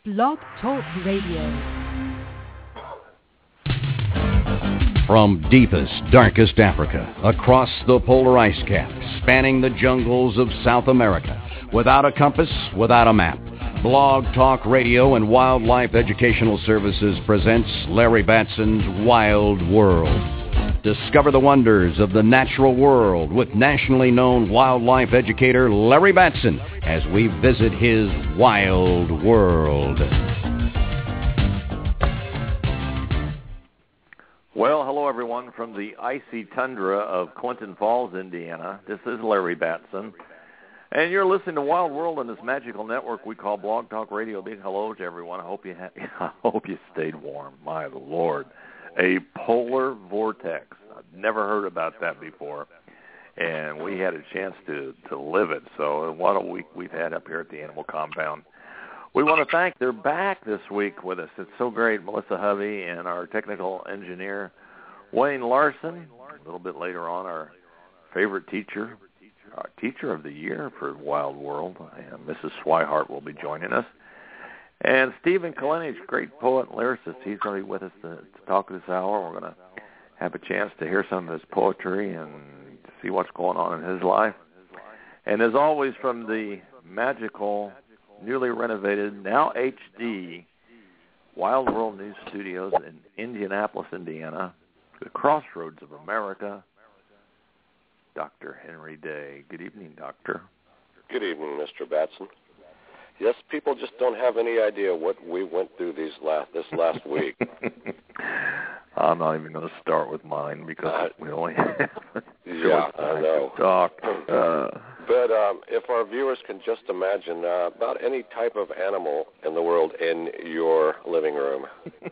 Blog Talk Radio. From deepest, darkest Africa, across the polar ice cap, spanning the jungles of South America, without a compass, without a map, Blog Talk Radio and Wildlife Educational Services presents Larry Batson's Wild World. Discover the wonders of the natural world with nationally known wildlife educator Larry Batson as we visit his wild world. Well, hello everyone from the icy tundra of Clinton Falls, Indiana. This is Larry Batson, and you're listening to Wild World on this magical network we call Blog Talk Radio. Big hello to everyone. I hope you stayed warm. My Lord, a polar vortex. I've never heard about that before, and we had a chance to live it. So what a week we've had up here at the Animal Compound. We want to thank, they're back this week with us. It's so great, Melissa Hovey and our technical engineer, Wayne Larson. A little bit later on, our favorite teacher, our teacher of the year for Wild World, and Mrs. Swihart will be joining us. And Stephen Kalinich, great poet and lyricist, he's going to be with us to talk this hour. We're going to have a chance to hear some of his poetry and see what's going on in his life. And as always, from the magical, newly renovated, now HD, Wild World News Studios in Indianapolis, Indiana, the crossroads of America, Dr. Henry Day. Good evening, Doctor. Good evening, Mr. Batson. Yes, people just don't have any idea what we went through this last week. I'm not even going to start with mine because we only have I know. to talk. But if our viewers can just imagine about any type of animal in the world in your living room.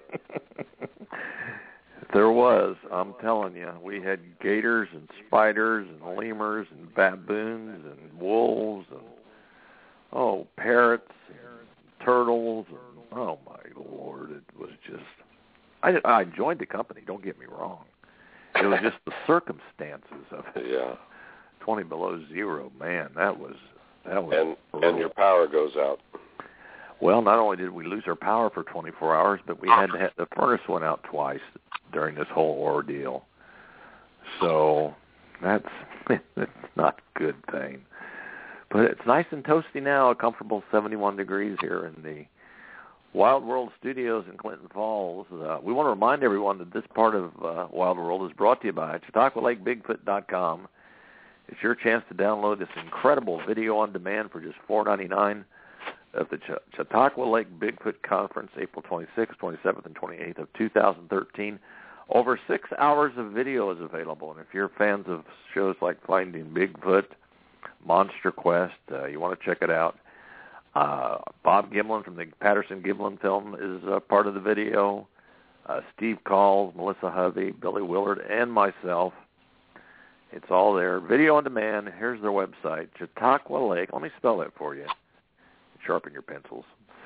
There was, I'm telling you, we had gators and spiders and lemurs and baboons and wolves and, parrots and turtles. And, oh, my Lord, it was just, I enjoyed the company, don't get me wrong. It was just the circumstances of it. Yeah. 20 below zero, man, that was and your power goes out. Well, not only did we lose our power for 24 hours, but we had to have the furnace went out twice during this whole ordeal. So that's not a good thing. But it's nice and toasty now, a comfortable 71 degrees here in the Wild World Studios in Clinton Falls. We want to remind everyone that this part of Wild World is brought to you by ChautauquaLakeBigfoot.com. It's your chance to download this incredible video on demand for just $4.99 of the Chautauqua Lake Bigfoot Conference, April 26th, 27th, and 28th of 2013. Over 6 hours of video is available, and if you're fans of shows like Finding Bigfoot, Monster Quest, you want to check it out. Bob Gimlin from the Patterson-Gimlin film is part of the video. Steve Calls, Melissa Hovey, Billy Willard, and myself. It's all there. Video on demand. Here's their website, Chautauqua Lake. Let me spell that for you. Sharpen your pencils.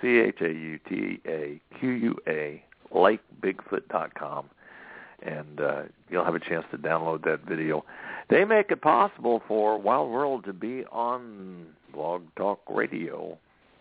CHAUTAQUA, LakeBigfoot.com. And you'll have a chance to download that video. They make it possible for Wild World to be on Blog Talk Radio.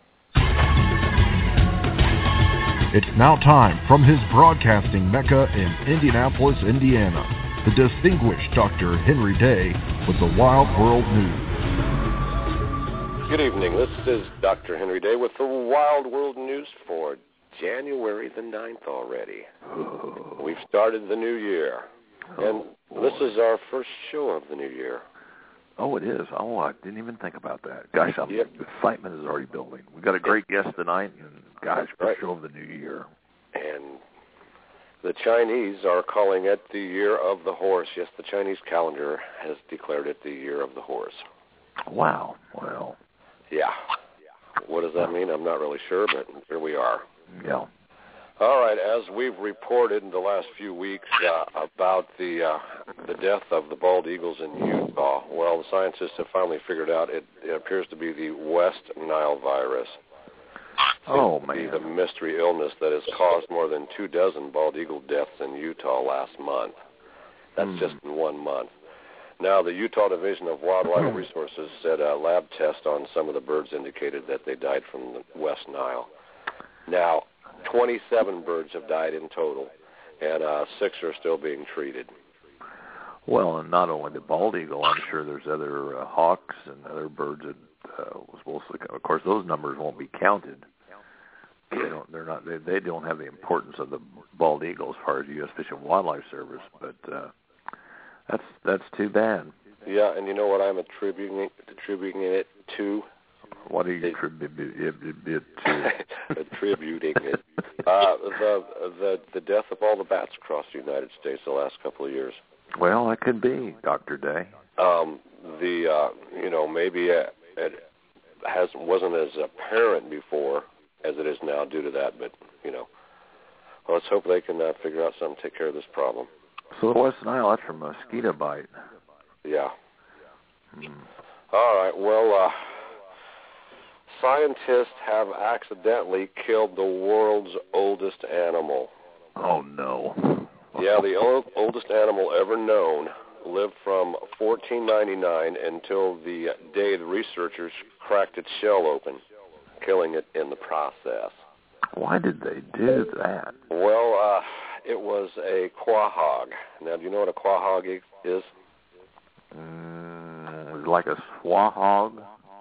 It's now time from his broadcasting mecca in Indianapolis, Indiana, the distinguished Dr. Henry Day with the Wild World News. Good evening. This is Dr. Henry Day with the Wild World News for January the 9th already. We've started the new year, and this is our first show of the new year. Oh, it is. Oh, I didn't even think about that. Gosh, the excitement is already building. We've got a great guest tonight, and gosh, first show of the new year. And the Chinese are calling it the Year of the Horse. Yes, the Chinese calendar has declared it the Year of the Horse. Wow. Well. Yeah. What does that mean? I'm not really sure, but here we are. Yeah. All right. As we've reported in the last few weeks about the death of the bald eagles in Utah, well, the scientists have finally figured out it appears to be the West Nile virus. Oh, man. The mystery illness that has caused more than 24 bald eagle deaths in Utah last month. That's just in 1 month. Now, the Utah Division of Wildlife Resources said a lab test on some of the birds indicated that they died from the West Nile. Now, 27 birds have died in total, and 6 are still being treated. Well, and not only the bald eagle, I'm sure there's other hawks and other birds that was mostly. Of course, those numbers won't be counted. They don't have the importance of the bald eagle as far as the U.S. Fish and Wildlife Service, but that's too bad. Yeah, and you know what I'm attributing it to? What are you attributing it to? Attributing it. The death of all the bats across the United States the last couple of years. Well, that could be, Dr. Day. Maybe it wasn't as apparent before as it is now due to that, but, let's hope they can figure out something to take care of this problem. So the West Nile, that's from mosquito bite. Yeah. All right, well, scientists have accidentally killed the world's oldest animal. Oh, no. Yeah, the oldest animal ever known lived from 1499 until the day the researchers cracked its shell open, killing it in the process. Why did they do that? Well, it was a quahog. Now, do you know what a quahog is? Like a swahog?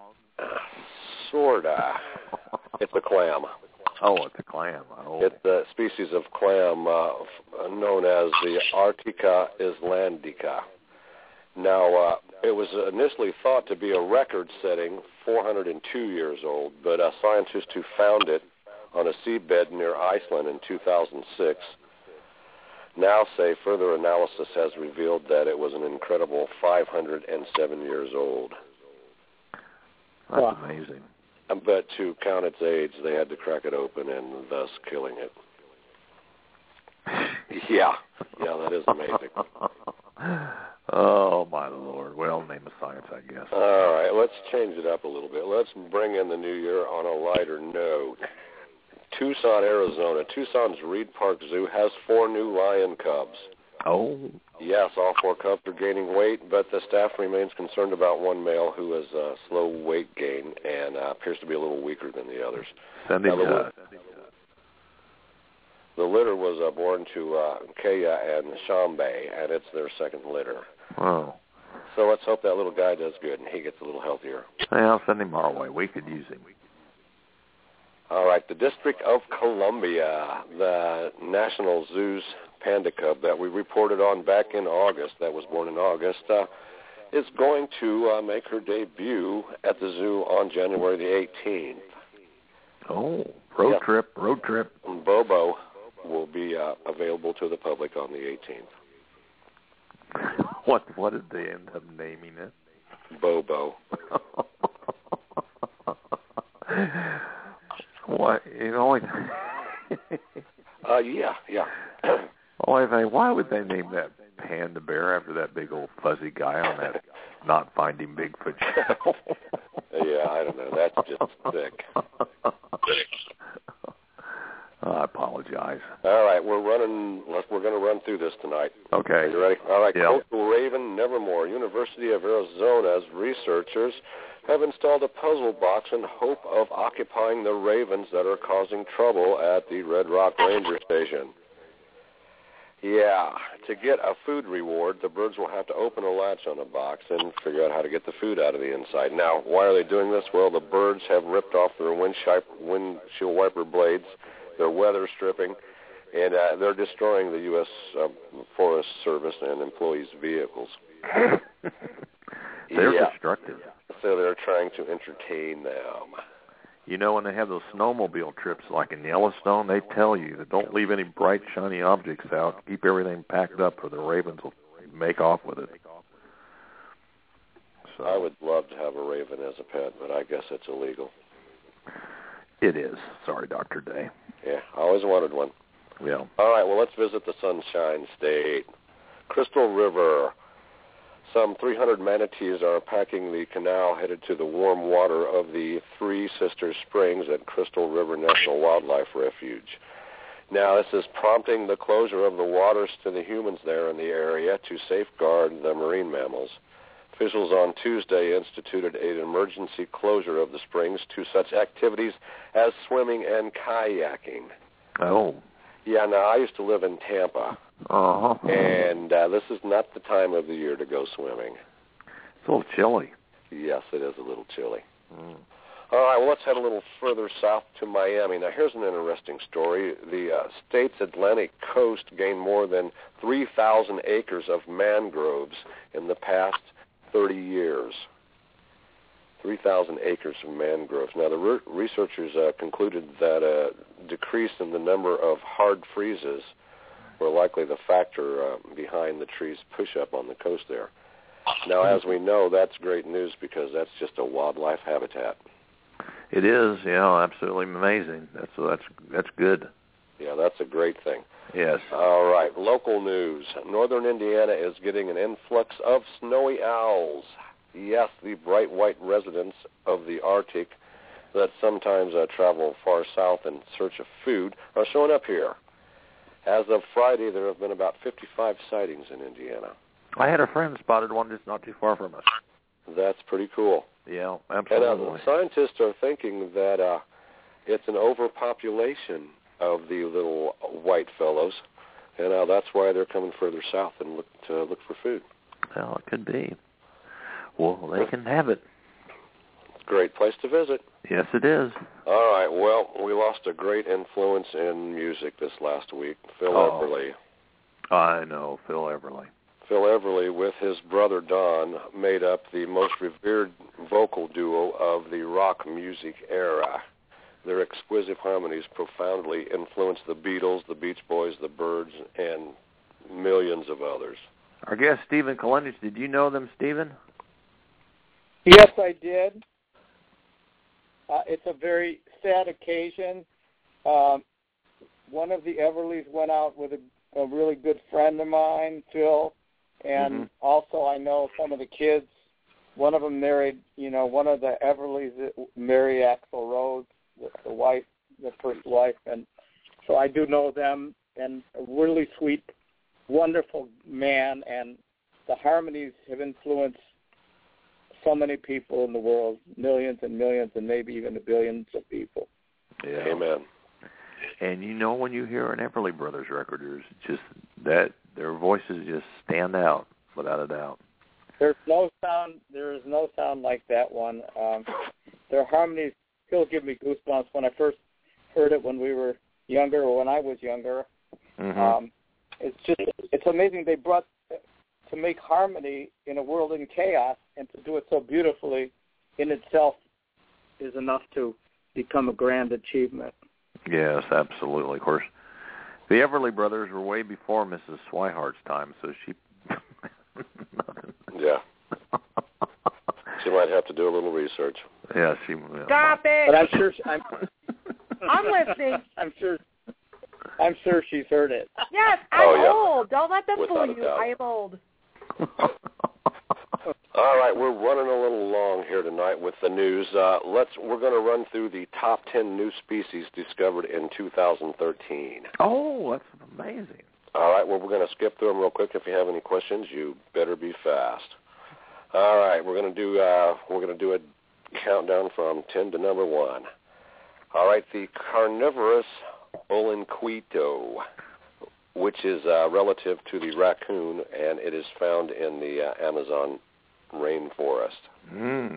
Sorta. It's a clam. Oh, it's a clam. Oh. It's a species of clam known as the Arctica islandica. Now, it was initially thought to be a record-setting 402 years old, but scientists who found it on a seabed near Iceland in 2006 now say further analysis has revealed that it was an incredible 507 years old. That's amazing. But to count its age, they had to crack it open and thus killing it. Yeah, that is amazing. Oh, my Lord. Well, name of science, I guess. All right, let's change it up a little bit. Let's bring in the new year on a lighter note. Tucson, Arizona. Tucson's Reed Park Zoo has 4 new lion cubs. Oh. Yes, all 4 cubs are gaining weight, but the staff remains concerned about one male who has slow weight gain and appears to be a little weaker than the others. Send him The litter was born to Kaya and Shambe, and it's their second litter. Oh. So let's hope that little guy does good and he gets a little healthier. Hey, I'll send him our way. We could use him. All right, the District of Columbia, the National Zoo's panda cub that we reported on back in August, that was born in August, is going to make her debut at the zoo on January the 18th. Oh, road trip. Bobo will be available to the public on the 18th. What did they end up naming it? Bobo. What? Yeah. Why would they name that panda bear after that big old fuzzy guy on that Not Finding Bigfoot show? Yeah, I don't know. That's just sick. I apologize. All right, we're going to run through this tonight. Okay. Are you ready? All right, yeah. Coastal Raven Nevermore. University of Arizona's researchers have installed a puzzle box in hope of occupying the ravens that are causing trouble at the Red Rock Ranger Station. Yeah, to get a food reward, the birds will have to open a latch on a box and figure out how to get the food out of the inside. Now, why are they doing this? Well, the birds have ripped off their windshield wiper blades, their weather stripping, and they're destroying the U.S. Forest Service and employees' vehicles. They're destructive. So they're trying to entertain them. You know, when they have those snowmobile trips, like in Yellowstone, they tell you that don't leave any bright, shiny objects out. Keep everything packed up or the ravens will make off with it. So, I would love to have a raven as a pet, but I guess it's illegal. It is. Sorry, Dr. Day. Yeah, I always wanted one. Yeah. All right, well, let's visit the Sunshine State. Crystal River. Some 300 manatees are packing the canal headed to the warm water of the Three Sisters Springs at Crystal River National Wildlife Refuge. Now, this is prompting the closure of the waters to the humans there in the area to safeguard the marine mammals. Officials on Tuesday instituted an emergency closure of the springs to such activities as swimming and kayaking. Oh. Yeah, now I used to live in Tampa, and this is not the time of the year to go swimming. It's a little chilly. Yes, it is a little chilly. Mm. All right, well, let's head a little further south to Miami. Now, here's an interesting story. The state's Atlantic coast gained more than 3,000 acres of mangroves in the past 30 years. 3,000 acres of mangroves. Now, the researchers concluded that a decrease in the number of hard freezes were likely the factor behind the trees' push-up on the coast there. Now, as we know, that's great news because that's just a wildlife habitat. It is, absolutely amazing. That's good. Yeah, that's a great thing. Yes. All right, local news. Northern Indiana is getting an influx of snowy owls. Yes, the bright white residents of the Arctic that sometimes travel far south in search of food are showing up here. As of Friday, there have been about 55 sightings in Indiana. I had a friend spotted one just not too far from us. That's pretty cool. Yeah, absolutely. And scientists are thinking that it's an overpopulation of the little white fellows, and that's why they're coming further south and look for food. Well, it could be. Well, they can have it. It's a great place to visit. Yes, it is. All right, well, we lost a great influence in music this last week, Phil Everly. I know, Phil Everly. Phil Everly, with his brother Don, made up the most revered vocal duo of the rock music era. Their exquisite harmonies profoundly influenced the Beatles, the Beach Boys, the Byrds, and millions of others. Our guest, Stephen Kalenich, did you know them, Stephen? Yes, I did. It's a very sad occasion. One of the Everlys went out with a really good friend of mine, Phil, and also I know some of the kids. One of them married, one of the Everlys married Axl Rose, the wife, the first wife, and so I do know them, and a really sweet, wonderful man, and the harmonies have influenced so many people in the world, millions and millions, and maybe even billions of people. Yeah. Amen. And when you hear an Everly Brothers record, there's just that their voices just stand out without a doubt. There is no sound like that one. Their harmonies still give me goosebumps. When I first heard it when we were younger, or when I was younger, it's amazing. They brought to make harmony in a world in chaos, and to do it so beautifully in itself is enough to become a grand achievement. Yes, absolutely. Of course, the Everly Brothers were way before Mrs. Swihart's time, so she... Yeah. She might have to do a little research. Yeah, she... Stop it! But I'm sure... I'm listening. I'm sure she's heard it. Yes, I'm old. Don't let them Without fool a you. doubt. I am old. All right, we're running a little long here tonight with the news. We're going to run through the top 10 new species discovered in 2013. Oh, that's amazing. All right, well, we're going to skip through them real quick. If you have any questions, you better be fast. All right, we're going to do a countdown from 10 to number 1. All right, the carnivorous Olinquito, which is relative to the raccoon, and it is found in the Amazon rainforest.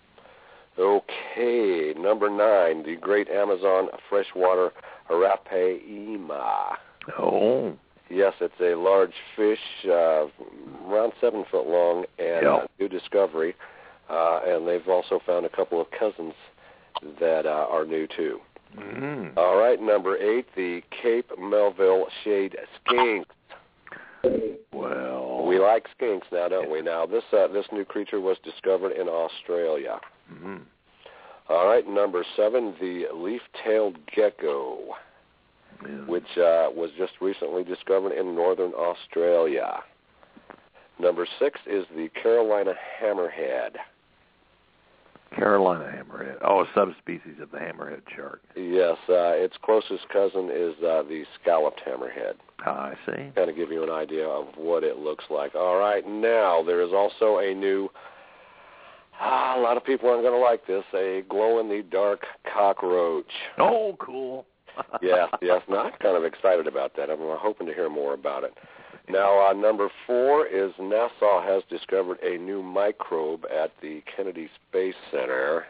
Okay, number 9, the great Amazon freshwater Arapaima. Oh. Yes, it's a large fish, around 7 foot long, and new discovery. And they've also found a couple of cousins that are new, too. All right, number 8, the Cape Melville shade skink. Well, we like skinks now, don't we? Now, this new creature was discovered in Australia. All right, number 7, the leaf-tailed gecko, which was just recently discovered in northern Australia. Number 6 is the Carolina hammerhead. Carolina hammerhead. Oh, a subspecies of the hammerhead shark. Yes, its closest cousin is the scalloped hammerhead. I see. Kind of give you an idea of what it looks like. All right, now there is also a new, a lot of people aren't going to like this, a glow-in-the-dark cockroach. Oh, cool. yes. No, I'm kind of excited about that. I'm hoping to hear more about it. Now, number 4 is NASA has discovered a new microbe at the Kennedy Space Center.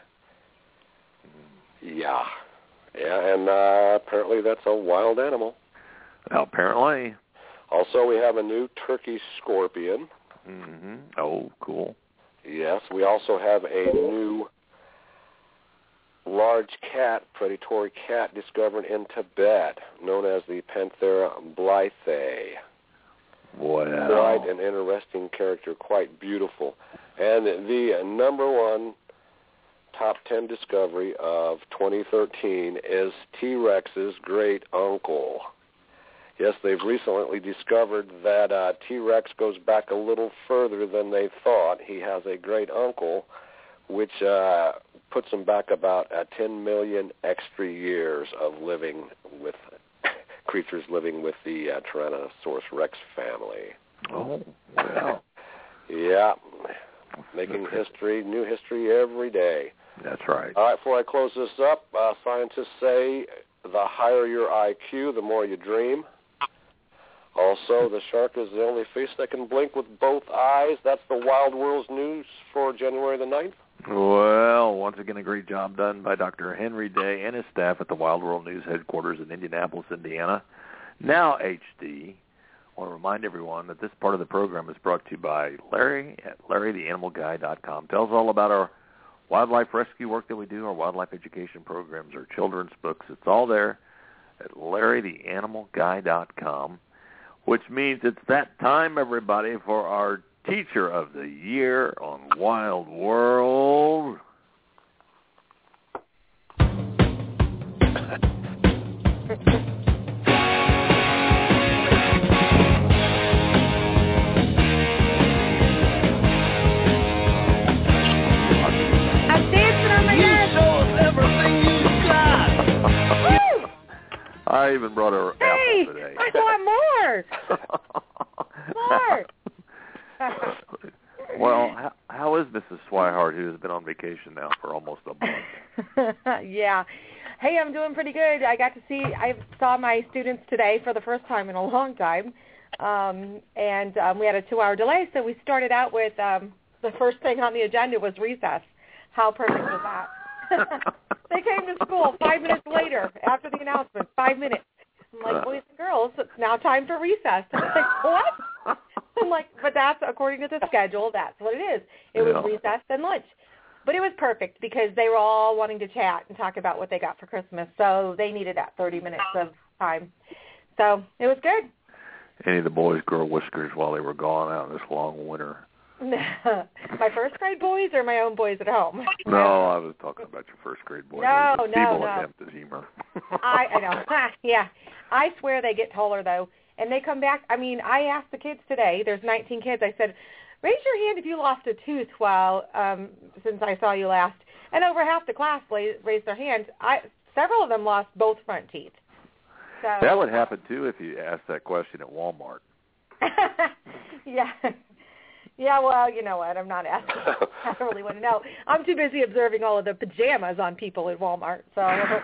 Yeah, and apparently that's a wild animal. Apparently. Also, we have a new turkey scorpion. Mm-hmm. Oh, cool. Yes, we also have a new large cat, predatory cat, discovered in Tibet, known as the Panthera blythae. Wow. Quite an interesting character, quite beautiful. And the number 1 top 10 discovery of 2013 is T-Rex's great uncle. Yes, they've recently discovered that T-Rex goes back a little further than they thought. He has a great uncle, which puts him back about 10 million extra years of living with creatures living with the Tyrannosaurus Rex family. Oh, wow. Yeah, making history, new history every day. That's right. All right, before I close this up, scientists say the higher your IQ, the more you dream. Also, the shark is the only fish that can blink with both eyes. That's the Wild World's news for January the 9th. Well, once again, a great job done by Dr. Henry Day and his staff at the Wild World News headquarters in Indianapolis, Indiana. Now, HD, I want to remind everyone that this part of the program is brought to you by Larry at LarryTheAnimalGuy.com. Tells all about our wildlife rescue work that we do, our wildlife education programs, our children's books. It's all there at LarryTheAnimalGuy.com, which means it's that time, everybody, for our Teacher of the Year on Wild World. I even brought her apple today. I want more. Well, how is Mrs. Swihart, who has been on vacation now for almost a month? Yeah. Hey, I'm doing pretty good. I saw my students today for the first time in a long time, and we had a 2-hour delay, so we started out with the first thing on the agenda was recess. How perfect was that? They came to school 5 minutes later after the announcement, 5 minutes. I'm like, boys and girls, it's now time for recess. I'm like, what? I'm like, but that's according to the schedule. That's what it is. It was recess and lunch. But it was perfect because they were all wanting to chat and talk about what they got for Christmas. So they needed that 30 minutes of time. So it was good. Any of the boys grow whiskers while they were gone out in this long winter? My first grade boys or my own boys at home? No, I was talking about your first grade boys. No. Attempt at humor. I know. Yeah. I swear they get taller, though. And they come back. I mean, I asked the kids today, there's 19 kids, I said, raise your hand if you lost a tooth since I saw you last. And over half the class raised their hands. Several of them lost both front teeth. So, that would happen, too, if you asked that question at Walmart. Yeah. Yeah, well, you know what? I'm not asking. I don't really want to know. I'm too busy observing all of the pajamas on people at Walmart. So,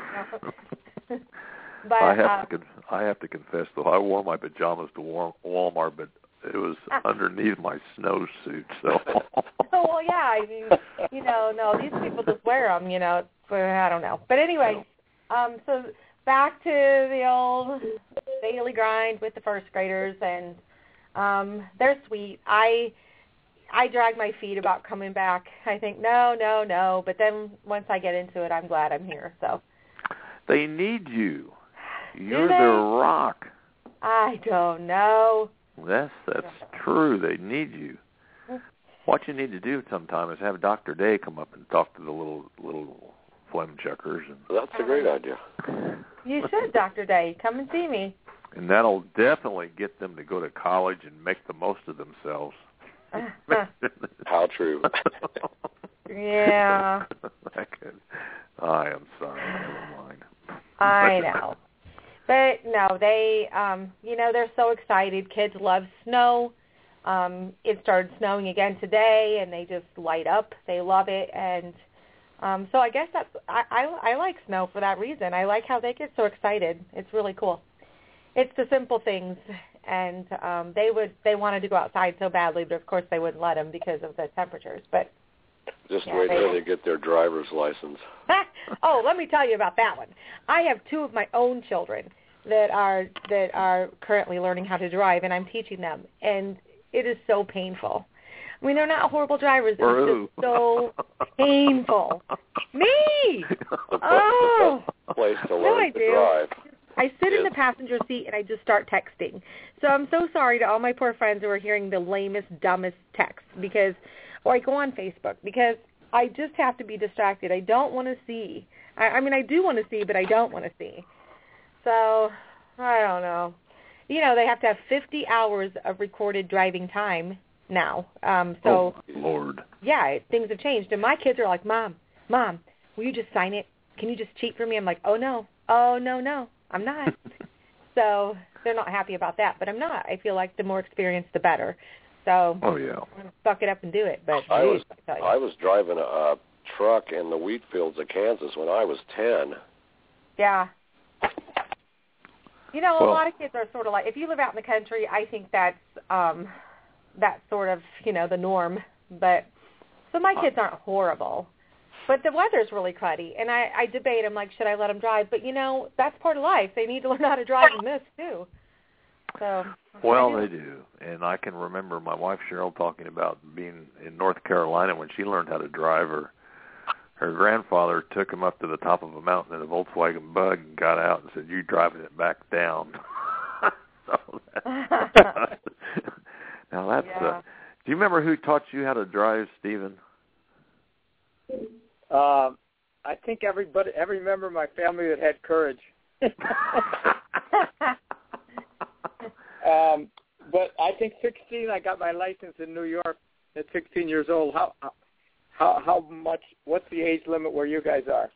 but I have to confess, though, I wore my pajamas to Walmart, but it was underneath my snowsuit. So. Well, yeah. I mean, no, these people just wear them. I don't know. But anyway, so back to the old daily grind with the first graders, and they're sweet. I drag my feet about coming back. I think, no. But then once I get into it, I'm glad I'm here. So they need you. You're their rock. I don't know. That's true. They need you. What you need to do sometime is have Dr. Day come up and talk to the little phlegm checkers. That's a great idea. You should, Dr. Day. Come and see me. And that'll definitely get them to go to college and make the most of themselves. How true. Yeah. I am sorry. Never mind. I know. But, no, they, they're so excited. Kids love snow. It started snowing again today, and they just light up. They love it. And so I guess I like snow for that reason. I like how they get so excited. It's really cool. It's the simple things. And they wanted to go outside so badly, but, of course, they wouldn't let them because of the temperatures. But just wait till they get their driver's license. Oh, let me tell you about that one. I have two of my own children that are currently learning how to drive, and I'm teaching them, and it is so painful. I mean, they're not horrible drivers. It's just so painful. Me! Oh! Place to learn to drive. I sit in the passenger seat and I just start texting. So I'm so sorry to all my poor friends who are hearing the lamest, dumbest texts or I go on Facebook because I just have to be distracted. I don't want to see. I mean, I do want to see, but I don't want to see. So, I don't know. They have to have 50 hours of recorded driving time now. Oh, Lord. Yeah, things have changed. And my kids are like, Mom, will you just sign it? Can you just cheat for me? I'm like, oh, no, I'm not. So they're not happy about that, but I'm not. I feel like the more experience, the better. So oh, yeah. I'm going to suck it up and do it. But I was driving a truck in the wheat fields of Kansas when I was 10. Yeah. A lot of kids are sort of like, if you live out in the country, I think that's sort of, the norm. But so my kids aren't horrible. But the weather's really cruddy, and I debate. I'm like, should I let them drive? But, that's part of life. They need to learn how to drive in this, too. So. Well, they do. And I can remember my wife, Cheryl, talking about being in North Carolina when she learned how to drive. Her grandfather took him up to the top of a mountain in a Volkswagen Bug and got out and said, "You're driving it back down." So now that's yeah. Do you remember who taught you how to drive, Stephen? I think every member of my family that had courage. But I think 16, I got my license in New York at 16 years old. How much? What's the age limit where you guys are?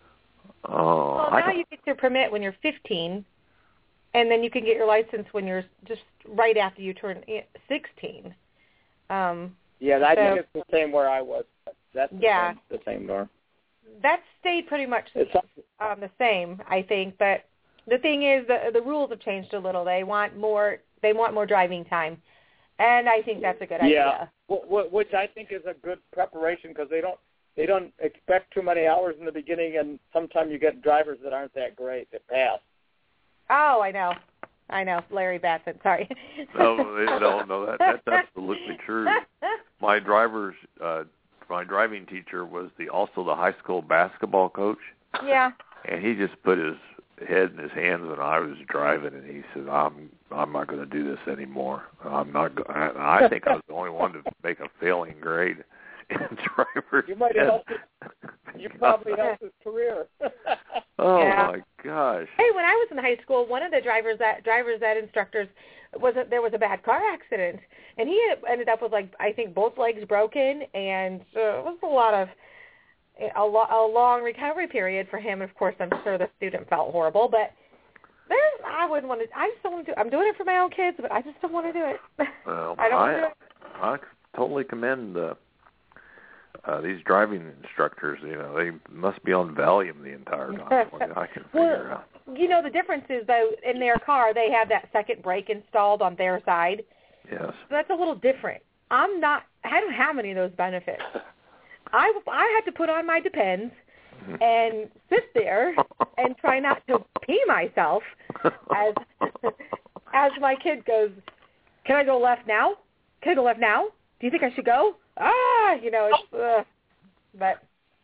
Oh, well, now you get your permit when you're 15, and then you can get your license when you're just right after you turn 16. Yeah, I think it's the same where I was. That's the same norm. That stayed pretty much the same, I think. But the thing is, the rules have changed a little. They want more driving time, and I think that's a good idea. Yeah, which I think is a good preparation because they don't expect too many hours in the beginning, and sometimes you get drivers that aren't that great that pass. Oh, I know, Larry Batson. Sorry. No, that's absolutely true. My driving teacher was also the high school basketball coach. Yeah. And he just put his head in his hands when I was driving, and he said, "I'm not going to do this anymore. I'm not." I think I was the only one to make a failing grade in driver's You might have helped. You probably helped his career. Oh yeah. My gosh! Hey, when I was in high school, one of the driver's ed instructors there was a bad car accident, and he ended up with I think both legs broken, and it was a long recovery period for him. Of course, I'm sure the student felt horrible, but I wouldn't want to. I just don't want to. I'm doing it for my own kids, but I just don't want to do it. Well, I don't want to do it. I totally commend these driving instructors. They must be on Valium the entire time. I can figure out. The difference is, though, in their car, they have that second brake installed on their side. Yes. So that's a little different. I don't have any of those benefits. I had to put on my Depends and sit there and try not to pee myself as my kid goes, "Can I go left now? Can I go left now? Do you think I should go?" It's but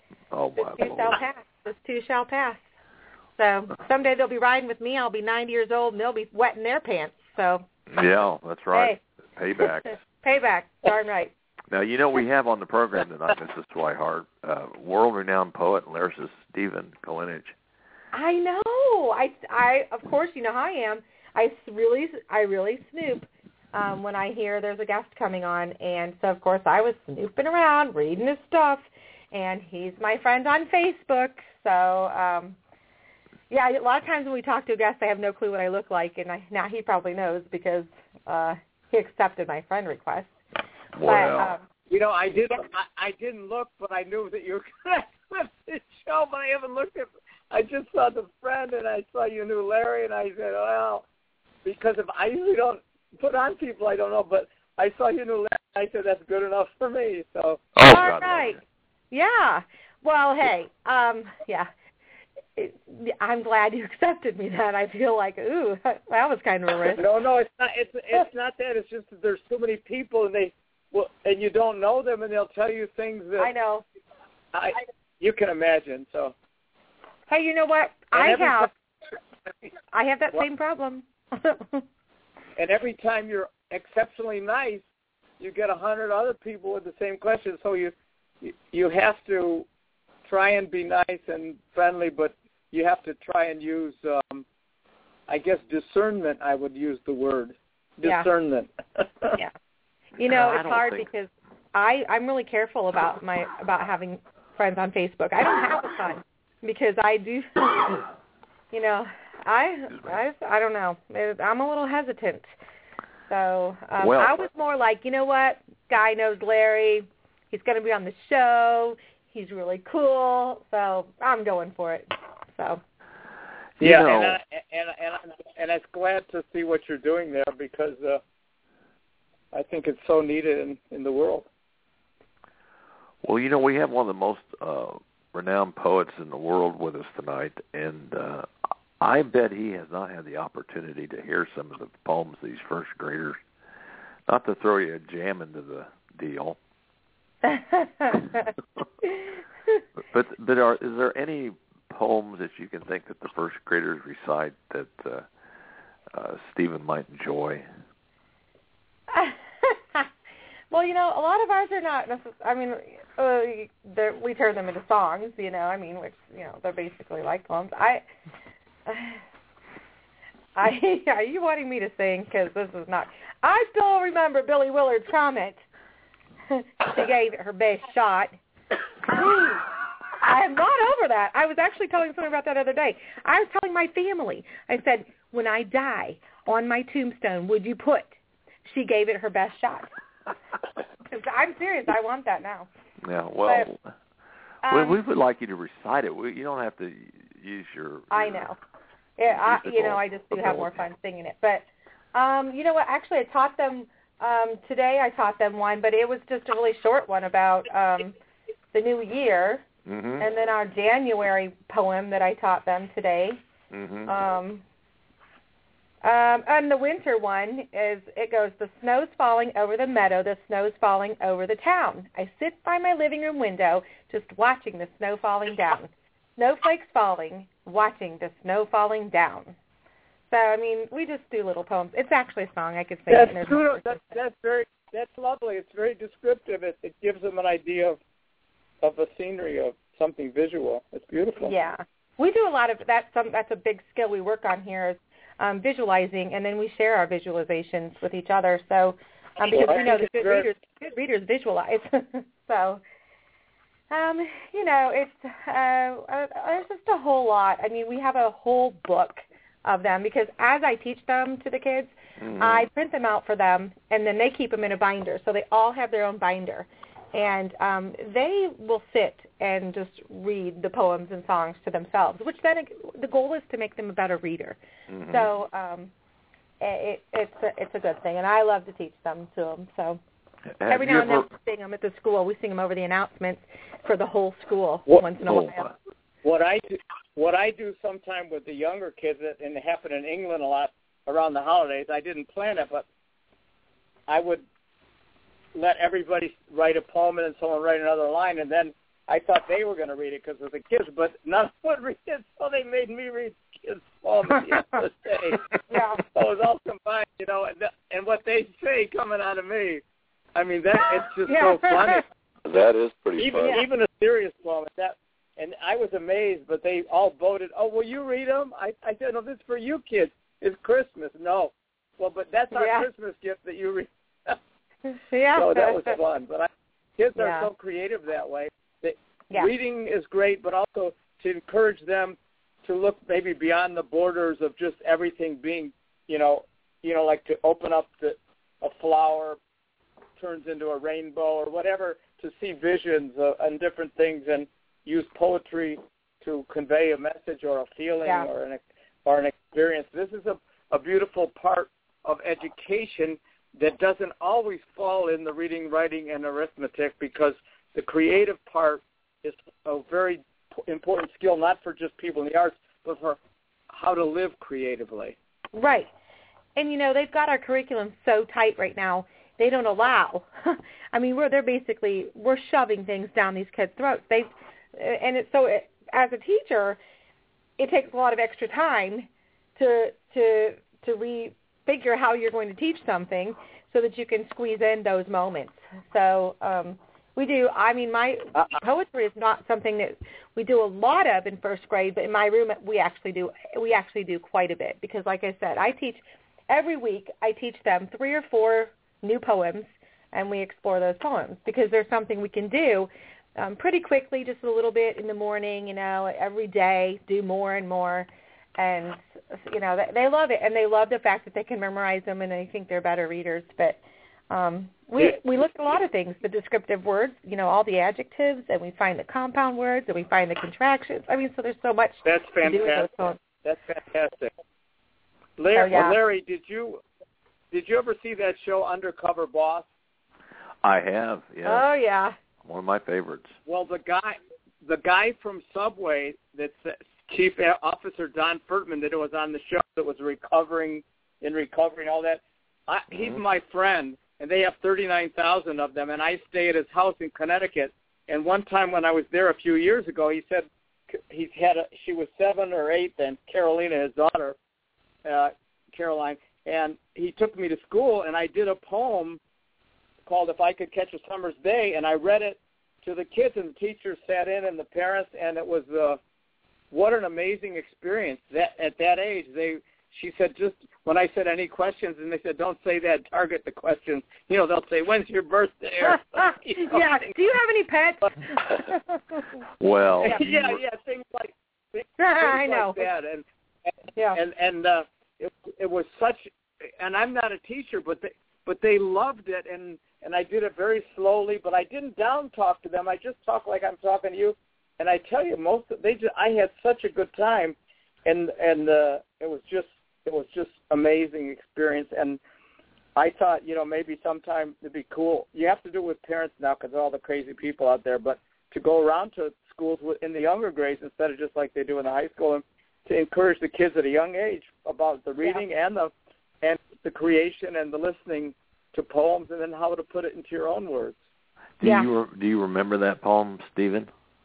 this too shall pass. So someday they'll be riding with me. I'll be 90 years old, and they'll be wetting their pants. So yeah, that's right. Hey. Payback. Darn right. Now, we have on the program tonight, Mrs. Swihart, world-renowned poet and lyricist Stephen Kalinich. I know. I of course, you know how I am. I really snoop when I hear there's a guest coming on, and so of course I was snooping around, reading his stuff, and he's my friend on Facebook. So, yeah, a lot of times when we talk to a guest, I have no clue what I look like, and now he probably knows because he accepted my friend request. Wow. But, I didn't look, but I knew that you were connected with the show, but I haven't looked at. I just saw the friend, and I saw you knew Larry, and I said, well, because if I usually don't put on people I don't know, but I saw you knew Larry, and I said that's good enough for me. So. All right. Yeah. Well, hey, yeah. I'm glad you accepted me. Then I feel like, ooh, that was kind of a risk. No, it's not. It's not that. It's just that there's so many people, and you don't know them, and they'll tell you things that I know. You can imagine. So. Hey, you know what? I have that same problem. And every time you're exceptionally nice, you get 100 other people with the same question. So you have to try and be nice and friendly, but you have to try and use, I guess, discernment. I would use the word discernment. Yeah. It's hard because I'm really careful about having friends on Facebook. I don't have a ton because I do. I don't know. I'm a little hesitant. So I was more like, you know what? Guy knows Larry. He's going to be on the show. He's really cool. So I'm going for it. So. Yeah, and I'm glad to see what you're doing there because I think it's so needed in the world. Well, we have one of the most renowned poets in the world with us tonight, and I bet he has not had the opportunity to hear some of the poems of these first graders. Not to throw you a jam into the deal. but is there any poems that you can think that the first graders recite that Stephen might enjoy? Well, a lot of ours are not necessarily, I mean, we turn them into songs, which, they're basically like poems. Are you wanting me to sing? Because this is not, I still remember Billy Willard's comment. She gave it her best shot. I am not over that. I was actually telling someone about that other day. I was telling my family. I said, when I die, on my tombstone, would you put, she gave it her best shot? I'm serious. I want that now. Yeah, well, we would like you to recite it. You don't have to use your I know. Yeah, I just do have more fun singing it. But, you know what? Actually, I taught them today. I taught them one, but it was just a really short one about the new year. Mm-hmm. And then our January poem that I taught them today. Mm-hmm. And the winter one it goes, the snow's falling over the meadow, the snow's falling over the town. I sit by my living room window just watching the snow falling down. Snowflakes falling, watching the snow falling down. So, we just do little poems. It's actually a song I could sing. That's true. That's lovely. It's very descriptive. It gives them an idea of a scenery, of something visual. It's beautiful. Yeah. We do a lot of that. That's a big skill we work on here is visualizing, and then we share our visualizations with each other. So, because we know that good readers visualize. So, it's just a whole lot. We have a whole book of them because as I teach them to the kids, mm-hmm. I print them out for them, and then they keep them in a binder. So they all have their own binder. And they will sit and just read the poems and songs to themselves, which then the goal is to make them a better reader. Mm-hmm. So it's a good thing, and I love to teach them to them. So every now and then we sing them at the school. We sing them over the announcements for the whole school once in a while. What I do sometime with the younger kids, and it happened in England a lot around the holidays, I didn't plan it, but I would let everybody write a poem and then someone write another line, and then I thought they were going to read it because of the kids, but none of them would read it, so they made me read kids' poems the other day. Yeah. So it was all combined, and what they say coming out of me, it's just so funny. That is pretty funny. Even a serious poem. And I was amazed, but they all voted, oh, will you read them? I said, no, this is for you kids. It's Christmas. No. Well, but that's our Christmas gift that you read. Yeah. So that was fun. But kids are so creative that way. reading is great, but also to encourage them to look maybe beyond the borders of just everything being, like to open up a flower turns into a rainbow or whatever, to see visions and different things and use poetry to convey a message or a feeling or an experience. This is a beautiful part of education that doesn't always fall in the reading, writing, and arithmetic, because the creative part is a very important skill, not for just people in the arts, but for how to live creatively. Right. And, they've got our curriculum so tight right now, they don't allow. I mean, we're shoving things down these kids' throats. As a teacher, it takes a lot of extra time to refigure how you're going to teach something so that you can squeeze in those moments. So we do. I mean, my poetry is not something that we do a lot of in first grade, but in my room we actually do quite a bit, because, like I said, every week I teach them 3 or 4 new poems, and we explore those poems because there's something we can do pretty quickly, just a little bit in the morning, every day, do more and more. And, they love it, and they love the fact that they can memorize them, and they think they're better readers. But we look at a lot of things, the descriptive words, all the adjectives, and we find the compound words, and we find the contractions. I mean, so there's so much That's fantastic. to do with those poems. That's fantastic. Larry, did you ever see that show Undercover Boss? I have, yeah. Oh, yeah. One of my favorites. Well, the guy from Subway, that's Chief Officer Don Furtman, that was on the show, that was recovering, all that, he's my friend, and they have 39,000 of them, and I stay at his house in Connecticut. And one time when I was there a few years ago, he said she was 7 or 8 then, Carolina, his daughter, Caroline, and he took me to school, and I did a poem called If I Could Catch a Summer's Day, and I read it to the kids, and the teachers sat in, and the parents, and it was what an amazing experience. That at that age, she said, just when I said any questions, and they said, don't say that, target the questions. They'll say, when's your birthday? Yeah. Do you have any pets? Well. Yeah, things like I know. Like that, and it was such, and I'm not a teacher, but they loved it, and I did it very slowly, but I didn't down talk to them. I just talked like I'm talking to you, and I tell you, I had such a good time, and it was just amazing experience. And I thought, maybe sometime it'd be cool. You have to do it with parents now because of all the crazy people out there, but to go around to schools in the younger grades instead of just like they do in the high school, and to encourage the kids at a young age about the reading and the creation and the listening to poems, and then how to put it into your own words. Do you remember that poem, Stephen?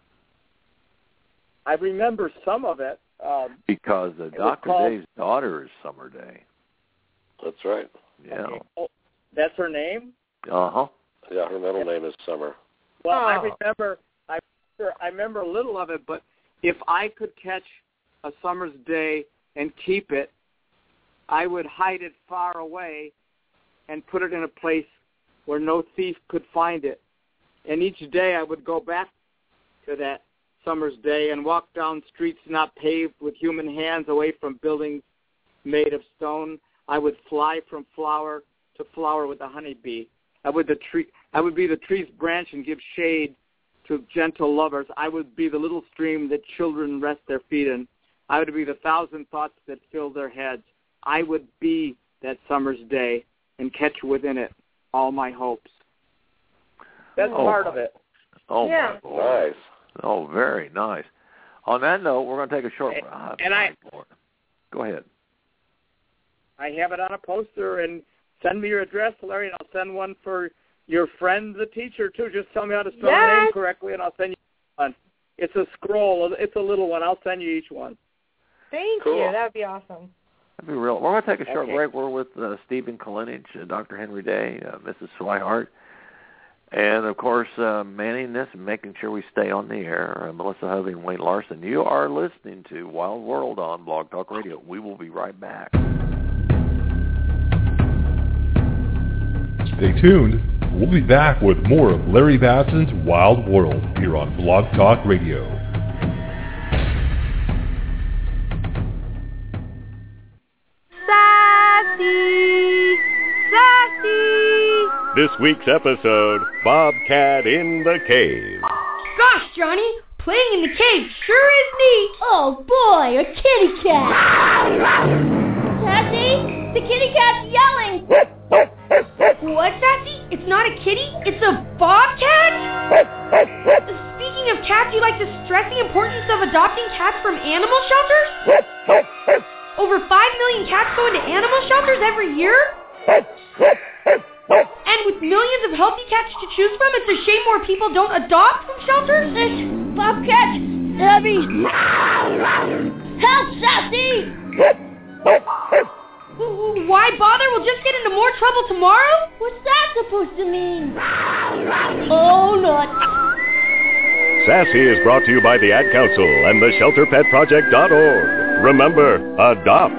I remember some of it. Because Dr. Dave's daughter is Summer Day. That's right. Yeah. Okay. Oh, that's her name? Uh-huh. Yeah, her middle name is Summer. Well, I remember a little of it, but if I could catch a summer's day and keep it, I would hide it far away and put it in a place where no thief could find it. And each day I would go back to that summer's day and walk down streets not paved with human hands, away from buildings made of stone. I would fly from flower to flower with a honeybee. I would be the tree's branch and give shade to gentle lovers. I would be the little stream that children rest their feet in. I would be the 1,000 thoughts that fill their heads. I would be that summer's day and catch within it all my hopes. That's part of it. Oh, yeah. My Lord. Nice. Oh, very nice. On that note, we're going to take a short break. Go ahead. I have it on a poster, and send me your address, Larry, and I'll send one for your friend, the teacher, too. Just tell me how to spell her name correctly, and I'll send you one. It's a scroll. It's a little one. I'll send you each one. Thank you. That would be awesome. That'd be real. We're going to take a short break. We're with Stephen Kalinich, Dr. Henry Day, Mrs. Swihart, and, of course, manning this and making sure we stay on the air, Melissa Hovey and Wayne Larson. You are listening to Wild World on Blog Talk Radio. We will be right back. Stay tuned. We'll be back with more of Larry Batson's Wild World here on Blog Talk Radio. Sassy! Sassy! This week's episode, Bobcat in the Cave. Gosh, Johnny, playing in the cave sure is neat. Oh, boy, a kitty cat. Sassy, the kitty cat's yelling. What, Sassy? It's not a kitty? It's a bobcat? Speaking of cats, you like to stress the importance of adopting cats from animal shelters? Over 5 million cats go into animal shelters every year? And with millions of healthy cats to choose from, it's a shame more people don't adopt from shelters? Bobcat, Abby. Help, Sassy! Why bother? We'll just get into more trouble tomorrow? What's that supposed to mean? Oh, nuts. Sassy is brought to you by the Ad Council and the ShelterPetProject.org. Remember, adopt.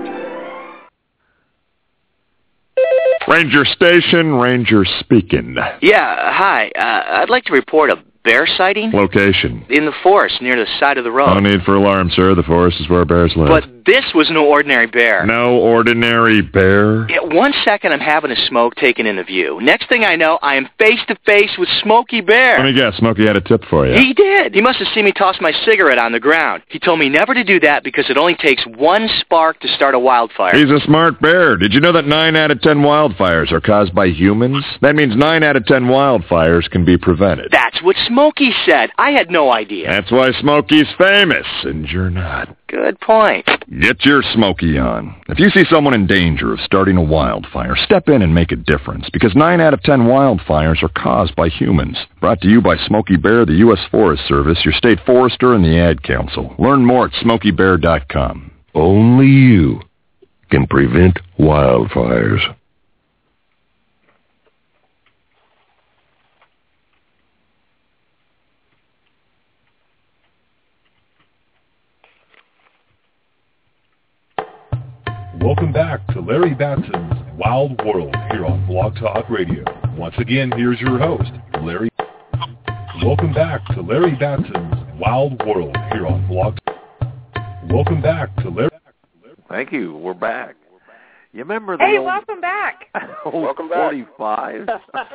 Ranger Station, Ranger speaking. Yeah, hi. I'd like to report a bear sighting. Location? In the forest, near the side of the road. No need for alarm, sir. The forest is where bears live. But this was no ordinary bear. No ordinary bear? Yeah, 1 second I'm having a smoke taken into view. Next thing I know, I am face-to-face with Smokey Bear. Let me guess, Smokey had a tip for you. He did. He must have seen me toss my cigarette on the ground. He told me never to do that because it only takes 1 spark to start a wildfire. He's a smart bear. Did you know that 9 out of 10 wildfires are caused by humans? That means 9 out of 10 wildfires can be prevented. That's what Smokey said. I had no idea. That's why Smokey's famous, and you're not. Good point. Get your Smokey on. If you see someone in danger of starting a wildfire, step in and make a difference, because 9 out of 10 wildfires are caused by humans. Brought to you by Smokey Bear, the U.S. Forest Service, your state forester, and the Ad Council. Learn more at SmokeyBear.com. Only you can prevent wildfires. Welcome back to Larry Batson's Wild World here on Blog Talk Radio. Once again, here's your host, Larry. Welcome back to Larry Batson's Wild World here on Blog Talk. Welcome back to Larry. Thank you. We're back. You remember the Hey, old... welcome back. Welcome back. 45?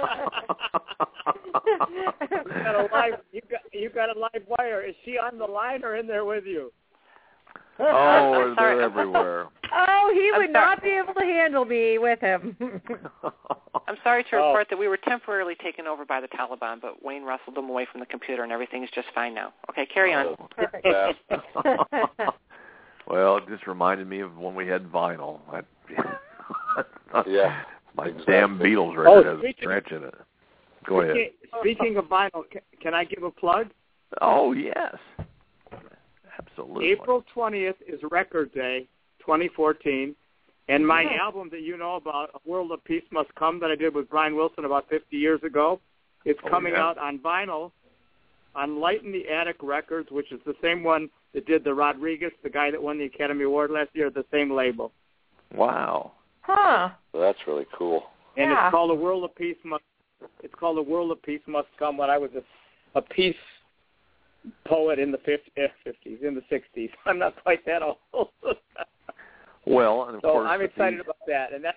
You got a live wire. Is she on the line or in there with you? Oh, they're everywhere. Oh, he would not be able to handle me with him. I'm sorry to report that we were temporarily taken over by the Taliban, but Wayne wrestled them away from the computer, and everything is just fine now. Okay, carry on. Perfect. Well, it just reminded me of when we had vinyl. Yeah. My exactly. damn Beatles record has a stretch in it. Go ahead. Speaking of vinyl, can I give a plug? Oh, yes. Absolutely. April 20th is Record Day, 2014, and my album that you know about, A World of Peace Must Come, that I did with Brian Wilson about 50 years ago, is coming out on vinyl on Light in the Attic Records, which is the same one that did the Rodriguez, the guy that won the Academy Award last year, the same label. Wow. Huh. Well, that's really cool. And Yeah. it's called A World of Peace Must. It's called A World of Peace Must Come. When I was a peace poet in the 50s, in the 60s. I'm not quite that old. Well, and of so course, I'm excited about that, and that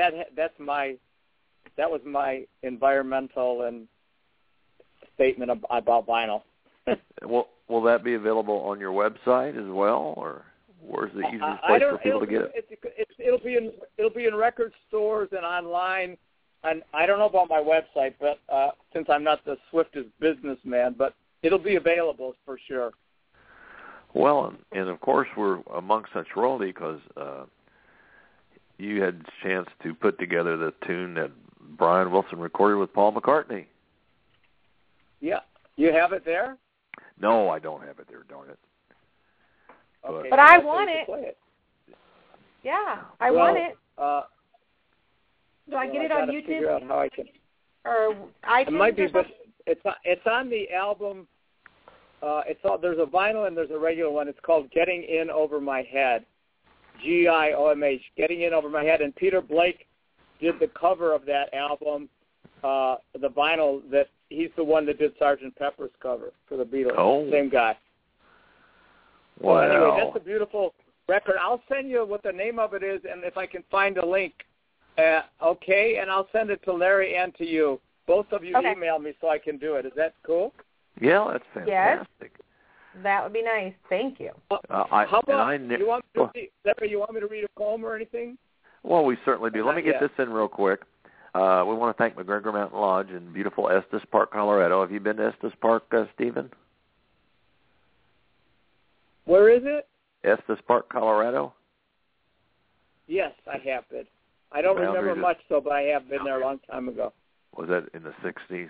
was my environmental and statement about vinyl. Well, will that be available on your website as well, or where's the easiest place for people to get it? It'll be in record stores and online. And I don't know about my website, but since I'm not the swiftest businessman, but it'll be available for sure. Well, and of course we're amongst such royalty because you had a chance to put together the tune that Brian Wilson recorded with Paul McCartney. Yeah. You have it there? No, I don't have it there, darn it. Okay. But I want it. Yeah, I want it. Do I get it on YouTube? Figure out how I can. Or iTunes? It might be, or but it's on the album. There's a vinyl and there's a regular one. It's called Getting In Over My Head, GIOMH, Getting In Over My Head. And Peter Blake did the cover of that album the vinyl that he's the one that did Sgt. Pepper's cover for the Beatles. Oh. Same guy. Wow. So anyway, that's a beautiful record. I'll send you what the name of it is, and if I can find a link. Okay, and I'll send it to Larry and to you. Both of you email me so I can do it. Is that cool? Yeah, that's fantastic. Yes. That would be nice. Thank you. How about, you want me to read a poem or anything? Well, we certainly do. Let me get this in real quick. We want to thank McGregor Mountain Lodge in beautiful Estes Park, Colorado. Have you been to Estes Park, Stephen? Where is it? Estes Park, Colorado. Yes, I have been. I don't remember much, though, but I have been there a long time ago. Was that in the 60s?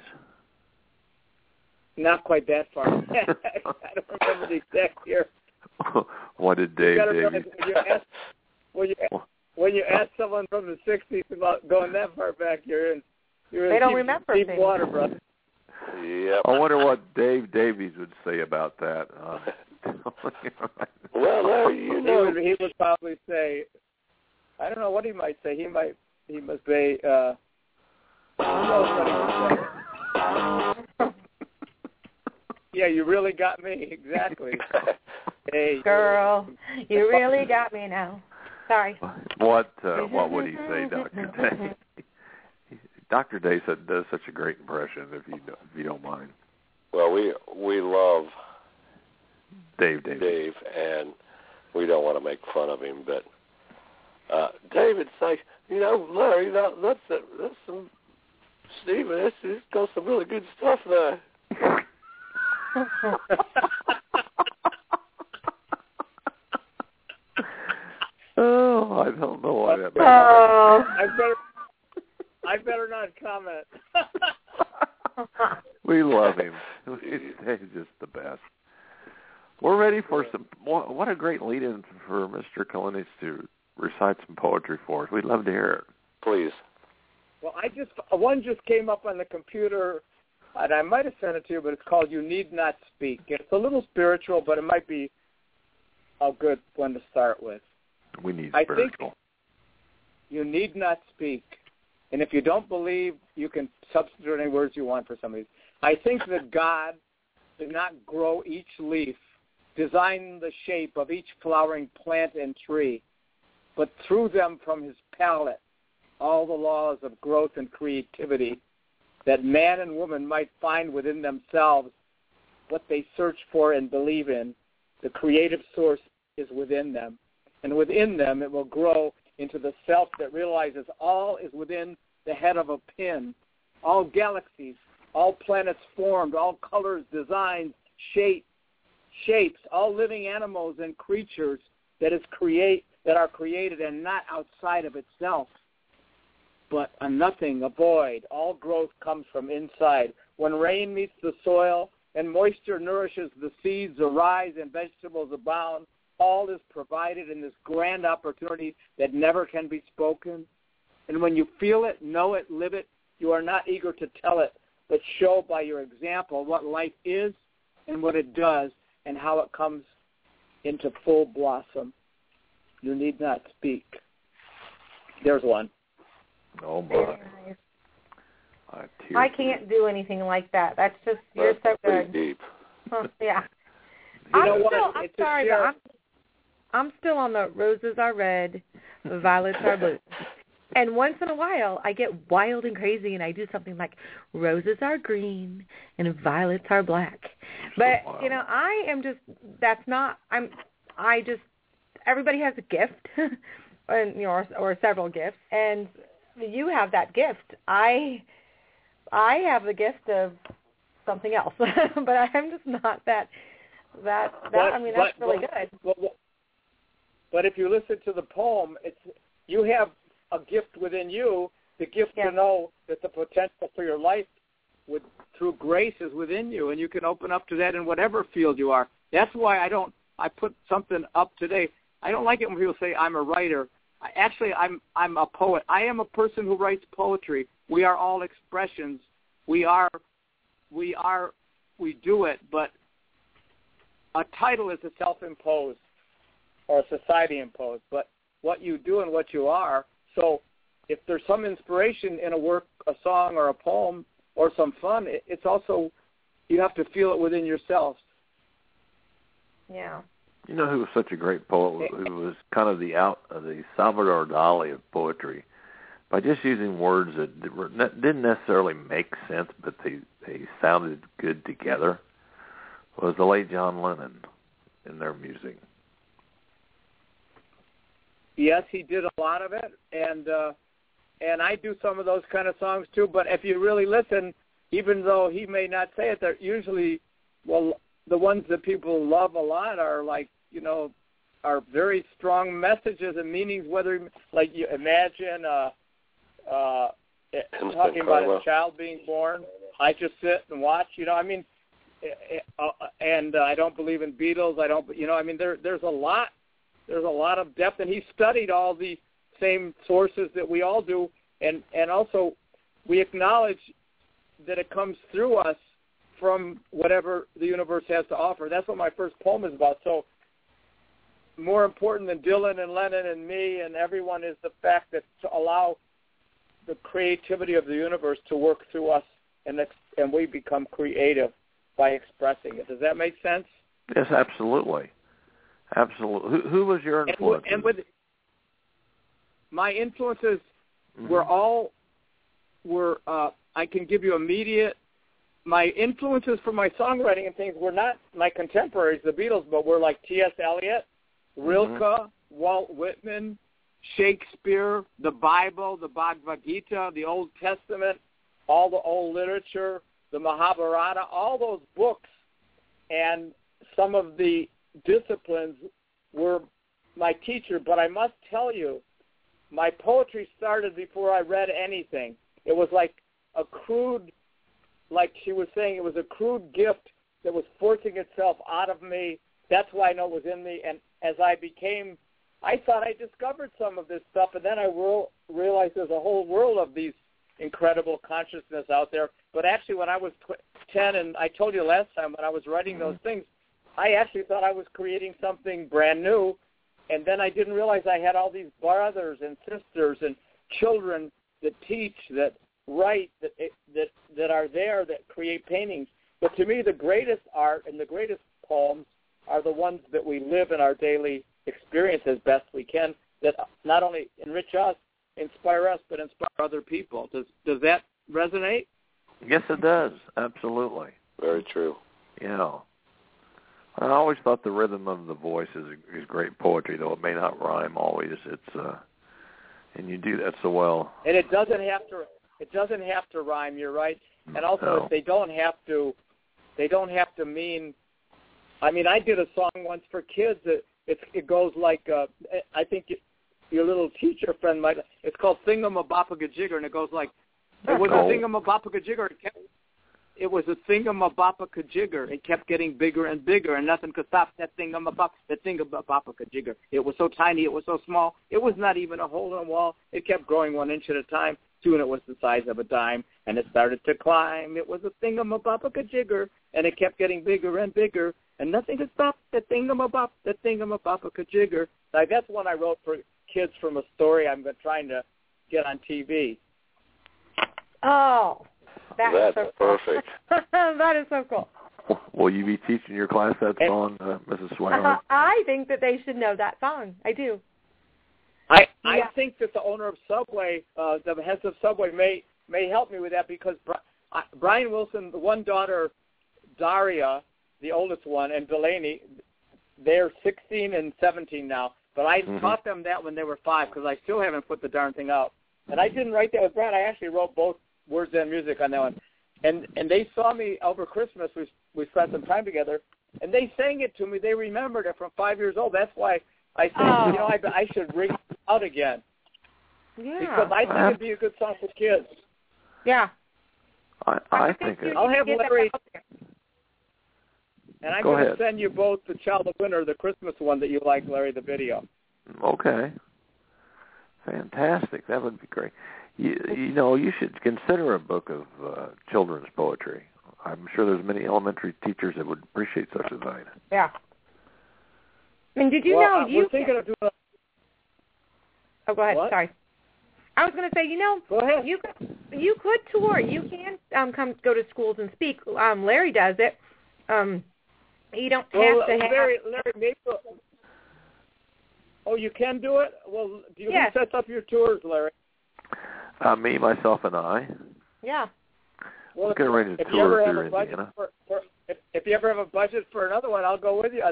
Not quite that far. I don't remember the exact year. What did Dave When you ask someone from the 60s about going that far back, you're in they don't remember deep things. water, brother. Yep. I wonder what Dave Davies would say about that. Well, Larry, you know, he would probably say, I don't know what he might say. He must say, who knows what he would say. Yeah, you really got me. Exactly. Hey, girl, you really got me now. Sorry. What would he say, Dr. Day? Dr. Day does such a great impression, if you don't mind. Well, we love Dave, and we don't want to make fun of him, but David's like, Larry, that's some Stephen. It's got some really good stuff there. Oh, I don't know why that. I better not comment. We love him. He's just the best. We're ready for some. What a great lead-in for Mr. Kalinis to recite some poetry for us. We'd love to hear it. Please. Well, one just came up on the computer, and I might have sent it to you, but it's called "You Need Not Speak." It's a little spiritual, but it might be a good one to start with. We need spiritual. I think you need not speak. And if you don't believe, you can substitute any words you want for some of these. I think that God did not grow each leaf, design the shape of each flowering plant and tree, but threw them from his palette all the laws of growth and creativity, that man and woman might find within themselves what they search for and believe in. The creative source is within them. And within them, it will grow into the self that realizes all is within the head of a pin. All galaxies, all planets formed, all colors, designs, shapes, all living animals and creatures that are created and not outside of itself, but a nothing, a void. All growth comes from inside. When rain meets the soil and moisture nourishes the seeds, arise and vegetables abound, all is provided in this grand opportunity that never can be spoken. And when you feel it, know it, live it, you are not eager to tell it, but show by your example what life is and what it does and how it comes into full blossom. You need not speak. There's one. Oh, my. I can't do anything like that. That's just, you're so good. Deep. Yeah. I'm sorry, but I'm still on the roses are red, violets are blue. And once in a while, I get wild and crazy, and I do something like roses are green and violets are black. But, I am just, everybody has a gift, and or several gifts, and you have that gift. I have the gift of something else, but I'm just not that's really good. But if you listen to the poem, you have a gift within you, the gift to know that the potential for your life through grace is within you, and you can open up to that in whatever field you are. That's why I put something up today. I don't like it when people say I'm a writer. I'm a poet. I am a person who writes poetry. We are all expressions. We do it, but a title is a self-imposed or a society-imposed, but what you do and what you are. So if there's some inspiration in a work a song or a poem or some fun, it's also, you have to feel it within yourself. Yeah. You know who was such a great poet, who was kind of the Salvador Dali of poetry, by just using words that didn't necessarily make sense, but they sounded good together, was the late John Lennon in their music. Yes, he did a lot of it, and I do some of those kind of songs too. But if you really listen, even though he may not say it, they're usually, well, the ones that people love a lot are like, are very strong messages and meanings. Whether, like, you imagine talking about a child being born, I just sit and watch. And I don't believe in Beatles. There's a lot. There's a lot of depth, and he studied all the same sources that we all do, and also we acknowledge that it comes through us from whatever the universe has to offer. That's what my first poem is about. So more important than Dylan and Lennon and me and everyone is the fact that to allow the creativity of the universe to work through us, and we become creative by expressing it. Does that make sense? Yes, absolutely. Absolutely. Who was your influence? And with my influences were I can give you immediate. My influences for my songwriting and things were not my contemporaries, the Beatles, but were like T.S. Eliot, Rilke, Walt Whitman, Shakespeare, the Bible, the Bhagavad Gita, the Old Testament, all the old literature, the Mahabharata, all those books, and some of the disciplines were my teacher. But I must tell you, my poetry started before I read anything. It was like a crude, like she was saying, it was a crude gift that was forcing itself out of me. That's why I know it was in me. And as I thought I discovered some of this stuff, and then I realized there's a whole world of these incredible consciousness out there. But actually, when I was 10, and I told you last time, when I was writing those things, I actually thought I was creating something brand new, and then I didn't realize I had all these brothers and sisters and children that teach, that write, that are there, that create paintings. But to me, the greatest art and the greatest poems are the ones that we live in our daily experience as best we can, that not only enrich us, inspire us, but inspire other people. Does that resonate? Yes, it does. Absolutely. Very true. Yeah. I always thought the rhythm of the voice is great poetry, though it may not rhyme always. And you do that so well. And it doesn't have to rhyme. You're right. And also, if they don't have to mean. I mean, I did a song once for kids that it goes like I think your little teacher friend might. It's called Thingamabopagajigger, and it goes like, it was a Thingamabopagajigger. It was a Thingamabopagajigger. It kept getting bigger and bigger, and nothing could stop that Thingamabopagajigger. It was so tiny. It was so small. It was not even a hole in the wall. It kept growing 1 inch at a time. Soon it was the size of a dime, and it started to climb. It was a Thingamabopagajigger, and it kept getting bigger and bigger, and nothing could stop the Thingamabopagajigger. Like, that's one I wrote for kids from a story I'm trying to get on TV. Oh, that's so perfect. Cool. That is so cool. Will you be teaching your class that song, Mrs. Swanger? I think that they should know that song. I do. I think that the owner of Subway, the heads of Subway, may help me with that, because Brian Wilson, the one daughter, Daria, the oldest one, and Delaney, they're 16 and 17 now. But I taught them that when they were 5, because I still haven't put the darn thing out. And I didn't write that with Brian. I actually wrote both words and music on that one. And they saw me over Christmas. We spent some time together, and they sang it to me. They remembered it from 5 years old. That's why I think I should bring it out again. Yeah. Because I think it'd be a good song for kids. Yeah. I think I'll have Larry. And I'm going to send you both the Child of Winter, the Christmas one that you like, Larry, the video. Okay. Fantastic. That would be great. You should consider a book of children's poetry. I'm sure there's many elementary teachers that would appreciate such advice. Yeah. I mean, did you know you... We're thinking of doing Oh, go ahead. What? Sorry. I was going to say, Go ahead. you could tour. You can come go to schools and speak. Larry does it. You don't have to have... Larry, maybe... Oh, you can do it? Well, do you set up your tours, Larry? Me, myself, and I. Yeah. Well, we're going to tour through Indiana. If you ever have a budget for another one, I'll go with you.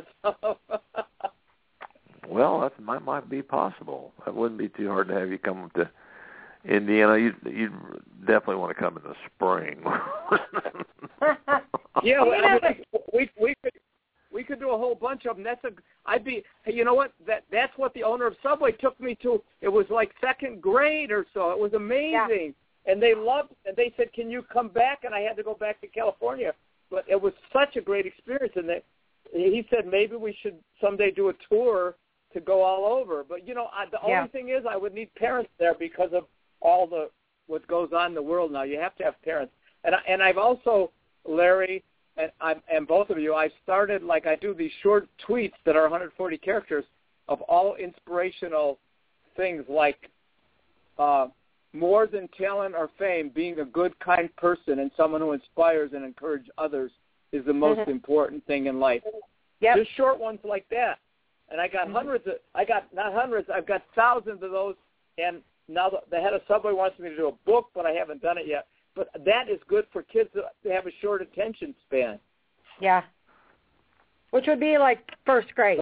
Well, that might be possible. It wouldn't be too hard to have you come to Indiana. You'd definitely want to come in the spring. Yeah, we could do a whole bunch of them. You know what? That's what the owner of Subway took me to. It was like second grade or so. It was amazing, and they loved. And they said, "Can you come back?" And I had to go back to California, but it was such a great experience. And he said maybe we should someday do a tour to go all over. But the only thing is, I would need parents there because of all what goes on in the world now. You have to have parents. And I've also, Larry, and both of you, I've started, I do these short tweets that are 140 characters of all inspirational things like more than talent or fame, being a good, kind person and someone who inspires and encourages others is the most important thing in life. Yep. Just short ones like that. And I got I've got thousands of those, and now the head of Subway wants me to do a book, but I haven't done it yet. But that is good for kids to have a short attention span. Yeah. Which would be like first grade.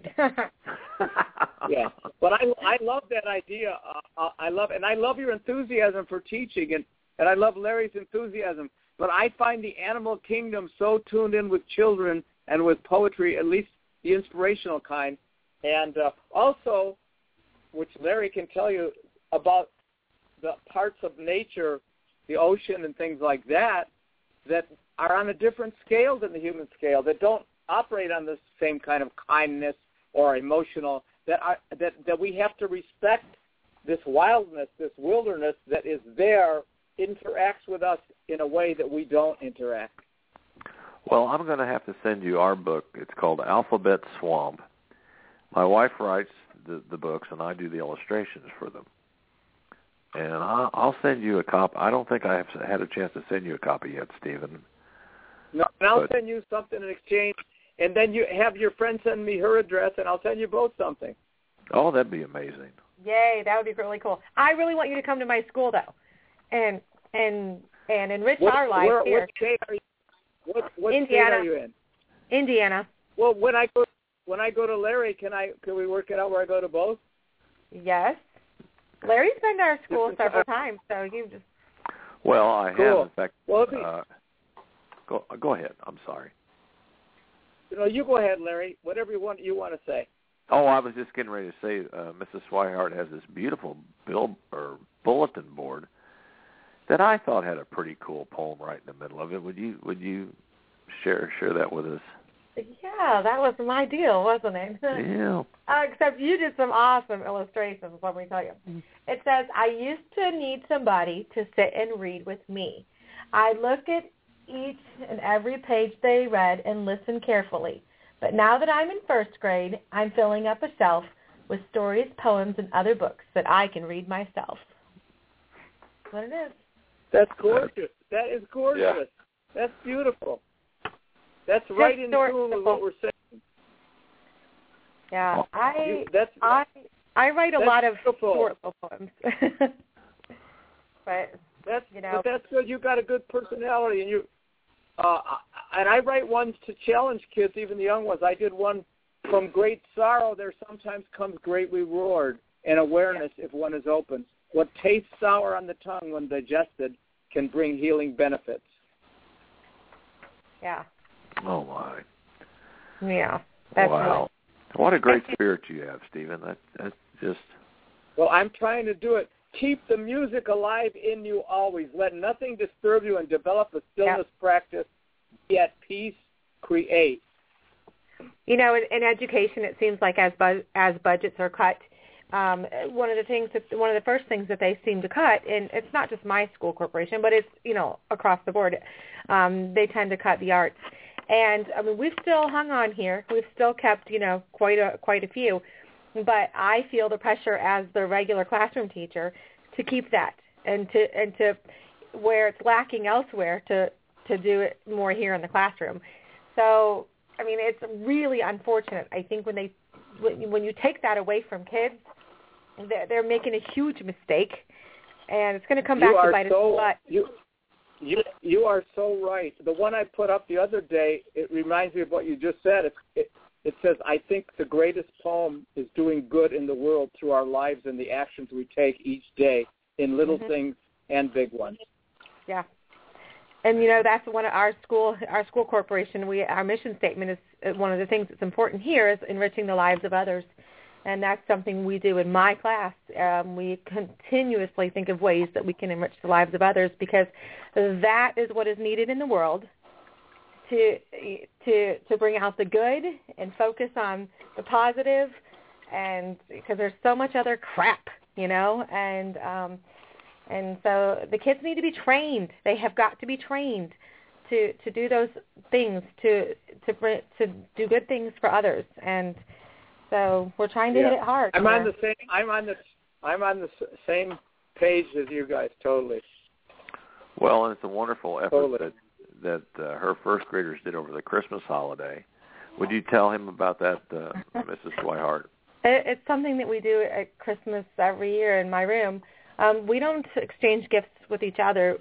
Yeah. But I love that idea. I love your enthusiasm for teaching, and I love Larry's enthusiasm. But I find the animal kingdom so tuned in with children and with poetry, at least the inspirational kind. And also, which Larry can tell you about the parts of nature, the ocean and things like that are on a different scale than the human scale, that don't operate on the same kind of kindness or emotional, that we have to respect this wildness, this wilderness that is there, interacts with us in a way that we don't interact. Well, I'm going to have to send you our book. It's called Alphabet Swamp. My wife writes the books, and I do the illustrations for them. And I'll send you a copy. I don't think I have had a chance to send you a copy yet, Stephen. No, and I'll send you something in exchange, and then you have your friend send me her address, and I'll send you both something. Oh, that'd be amazing. Yay, that would be really cool. I really want you to come to my school, though, and enrich our lives here. What state are you? What Indiana. State are you in? Indiana. Well, when I go to Larry, can we work it out where I go to both? Yes. Larry's been to our school several times, so you just... Well, I have, in fact... Well, go ahead. I'm sorry. You go ahead, Larry. Whatever you want to say. Oh, I was just getting ready to say Mrs. Swihart has this beautiful bulletin board that I thought had a pretty cool poem right in the middle of it. Would you share that with us? Yeah, that was my deal, wasn't it? Yeah. Except you did some awesome illustrations, let me tell you. It says, I used to need somebody to sit and read with me. I look at each and every page they read and listen carefully. But now that I'm in first grade, I'm filling up a shelf with stories, poems, and other books that I can read myself. That's what it is. That's gorgeous. That is gorgeous. Yeah. That's beautiful. That's right in tune with what we're saying. Yeah, I write a lot of short poems. But that's good. You got a good personality, and and I write ones to challenge kids, even the young ones. I did one, from great sorrow there sometimes comes great reward and awareness if one is open. What tastes sour on the tongue when digested can bring healing benefits. Yeah. Oh, my. Yeah. That's wow. What a great spirit you have, Stephen. That's just... Well, I'm trying to do it. Keep the music alive in you always. Let nothing disturb you, and develop a stillness practice. Be at peace. Create. In education, it seems like as budgets are cut, one of the first things that they seem to cut, and it's not just my school corporation, but it's across the board. They tend to cut the arts, and we've still hung on here. We've still kept quite a few, but I feel the pressure as the regular classroom teacher to keep that and to where it's lacking elsewhere to do it more here in the classroom. So, I mean, it's really unfortunate. I think when you take that away from kids, they're making a huge mistake, and it's going to come back to bite us in the butt. You are so right. The one I put up the other day, it reminds me of what you just said. It says, I think the greatest poem is doing good in the world through our lives and the actions we take each day in little things and big ones. Yeah. And, you know, that's one of our school corporation, our mission statement is one of the things that's important here is enriching the lives of others. And that's something we do in my class. We continuously think of ways that we can enrich the lives of others because that is what is needed in the world to bring out the good and focus on the positive, and because there's so much other crap, you know, and so the kids need to be trained. They have got to be trained to do those things, to do good things for others, and so we're trying to hit it hard. I'm on the same page as you guys, totally. Well, and it's a wonderful effort that her first graders did over the Christmas holiday. Would you tell him about that, Mrs. Swihart? It's something that we do at Christmas every year in my room. We don't exchange gifts with each other.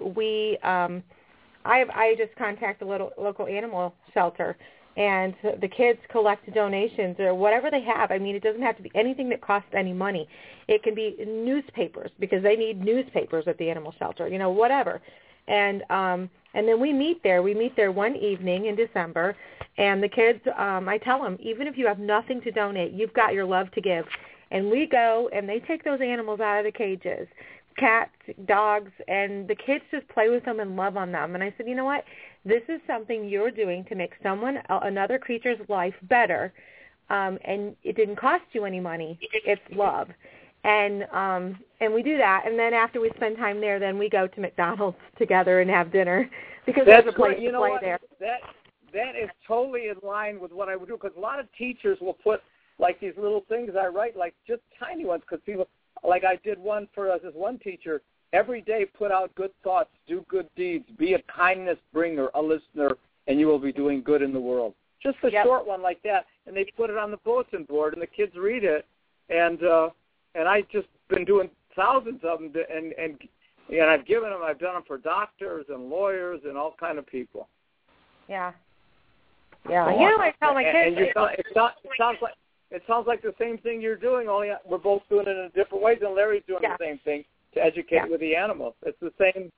I just contact a local animal shelter, and the kids collect donations or whatever they have. I mean, it doesn't have to be anything that costs any money. It can be newspapers because they need newspapers at the animal shelter, you know, whatever. And then we meet there. We meet there one evening in December, and the kids, I tell them, even if you have nothing to donate, you've got your love to give. And we go, and they take those animals out of the cages, cats, dogs, and the kids just play with them and love on them. And I said, you know what? This is something you're doing to make another creature's life better, and it didn't cost you any money. It's love. And we do that, and then after we spend time there, then we go to McDonald's together and have dinner because there's a place to play there. That is totally in line with what I would do, because a lot of teachers will put like these little things I write, like just tiny ones, because people, like I did one for this one teacher, every day put out good thoughts, do good deeds, be a kindness bringer, a listener, and you will be doing good in the world. Just a short one like that, and they put it on the bulletin board, and the kids read it, and I just been doing thousands of them, and I've given them. I've done them for doctors and lawyers and all kind of people. Yeah. Yeah. You know, I tell my kids. It sounds like the same thing you're doing. Only we're both doing it in different ways, and Larry's doing the same thing to educate with the animals. It's the same.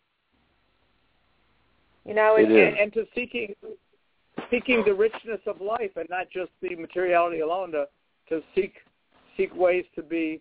You know, and to seeking the richness of life, and not just the materiality alone. To seek ways to be.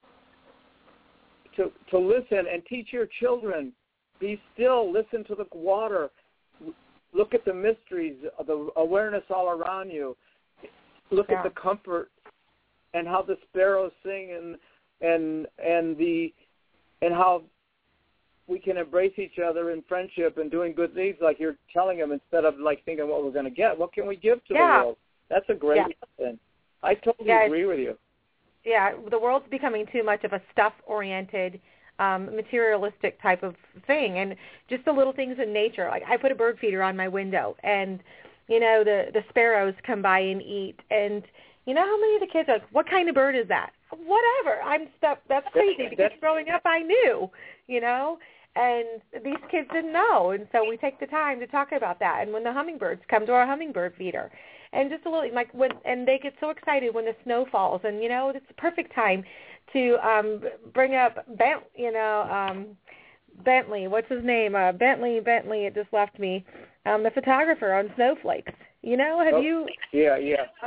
To listen and teach your children. Be still. Listen to the water. Look at the mysteries, the awareness all around you. Look at the comfort and how the sparrows sing, and how we can embrace each other in friendship and doing good deeds, like you're telling them, instead of like thinking what we're going to get. What can we give to the world? That's a great lesson. I totally agree with you. Yeah, the world's becoming too much of a stuff-oriented, materialistic type of thing, and just the little things in nature. Like I put a bird feeder on my window, and you know the sparrows come by and eat, and you know how many of the kids are like, "What kind of bird is that?" Whatever. That's crazy because growing up I knew, you know, and these kids didn't know, and so we take the time to talk about that. And when the hummingbirds come to our hummingbird feeder. And just a little, like and they get so excited when the snow falls, and you know it's the perfect time to bring up Bentley. What's his name? Bentley. It just left me. The photographer on snowflakes. You know, have you? Yeah.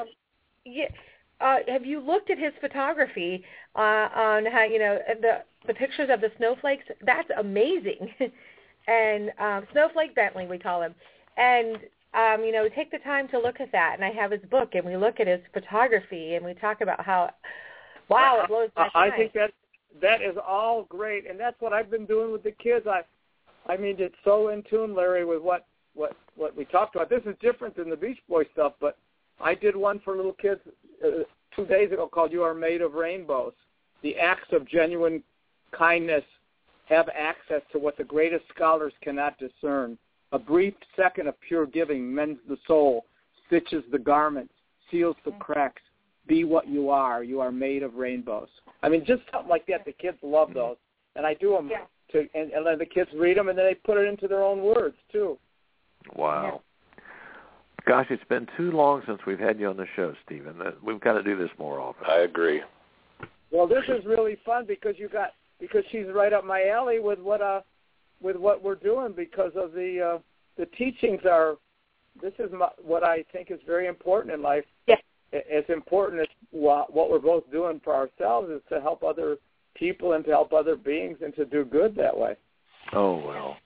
Have you looked at his photography on how the pictures of the snowflakes? That's amazing. And Snowflake Bentley, we call him, and. Take the time to look at that. And I have his book, and we look at his photography, and we talk about how, wow, it blows my mind. I think that is all great, and that's what I've been doing with the kids. I mean, it's so in tune, Larry, with what we talked about. This is different than the Beach Boy stuff, but I did one for little kids 2 days ago called "You Are Made of Rainbows," the acts of genuine kindness have access to what the greatest scholars cannot discern. A brief second of pure giving mends the soul, stitches the garments, seals the cracks. Be what you are. You are made of rainbows. I mean, just something like that. The kids love those. And I do them, and then the kids read them, and then they put it into their own words, too. Wow. Gosh, it's been too long since we've had you on the show, Stephen. We've got to do this more often. I agree. Well, this is really fun because she's right up my alley with what we're doing because of the teachings are. This is what I think is very important in life. Yeah. As important as what we're both doing for ourselves is to help other people and to help other beings and to do good that way. Oh, well.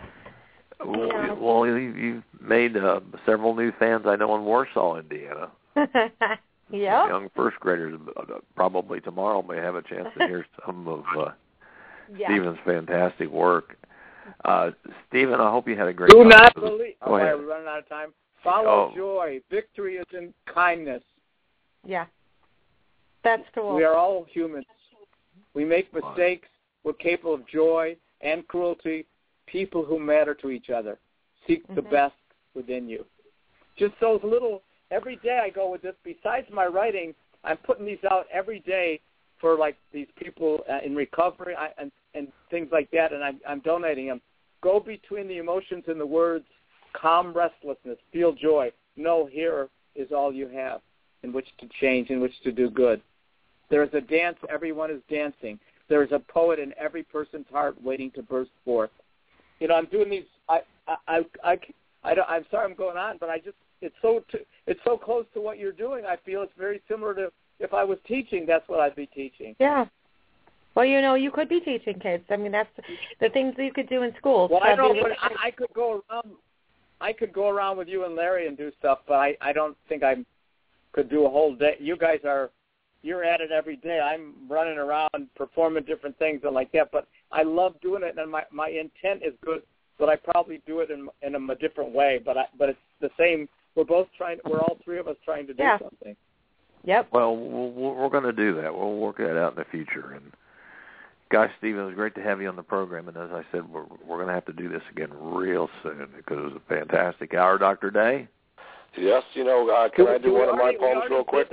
Yeah. Well, you've made several new fans I know in Warsaw, Indiana. Yeah. Young first graders probably tomorrow may have a chance to hear some of Stephen's fantastic work. Stephen, I hope you had a great time. Do not believe. Go ahead. We're running out of time. Follow joy. Victory is in kindness. Yeah. That's cool. We are all humans. We make mistakes. We're capable of joy and cruelty. People who matter to each other. Seek the best within you. Just those little, every day I go with this. Besides my writing, I'm putting these out every day for like these people in recovery and things like that, and I'm donating them. Go between the emotions and the words, calm restlessness, feel joy. Know here is all you have in which to change, in which to do good. There is a dance, everyone is dancing. There is a poet in every person's heart waiting to burst forth. You know, I'm doing these. I'm sorry I'm going on, but it's so close to what you're doing. I feel it's very similar to if I was teaching. That's what I'd be teaching. Yeah. Well, you know, you could be teaching kids. I mean, that's the things that you could do in school. Well, I know, but I could go around. I could go around with you and Larry and do stuff, but I don't think I could do a whole day. You guys you're at it every day. I'm running around performing different things and like that, but I love doing it, and my intent is good, but I probably do it in a different way. But it's the same. We're all three of us trying to do something. Yep. Well, we're going to do that. We'll work that out in the future. And gosh, Stephen, it was great to have you on the program. And as I said, we're going to have to do this again real soon because it was a fantastic hour, Dr. Day. Yes, you know, can I do one of my poems real quick?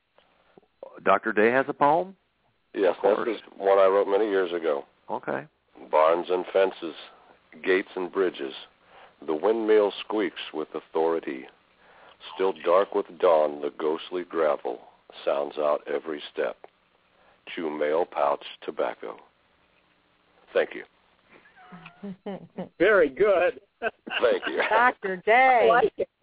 Dr. Day has a poem? Yes, this is one I wrote many years ago. Okay. Barns and fences, gates and bridges, the windmill squeaks with authority. Still dark with dawn, the ghostly gravel sounds out every step. Chew mail pouch tobacco. Thank you. Very good. Thank you. Dr. Day. I like it.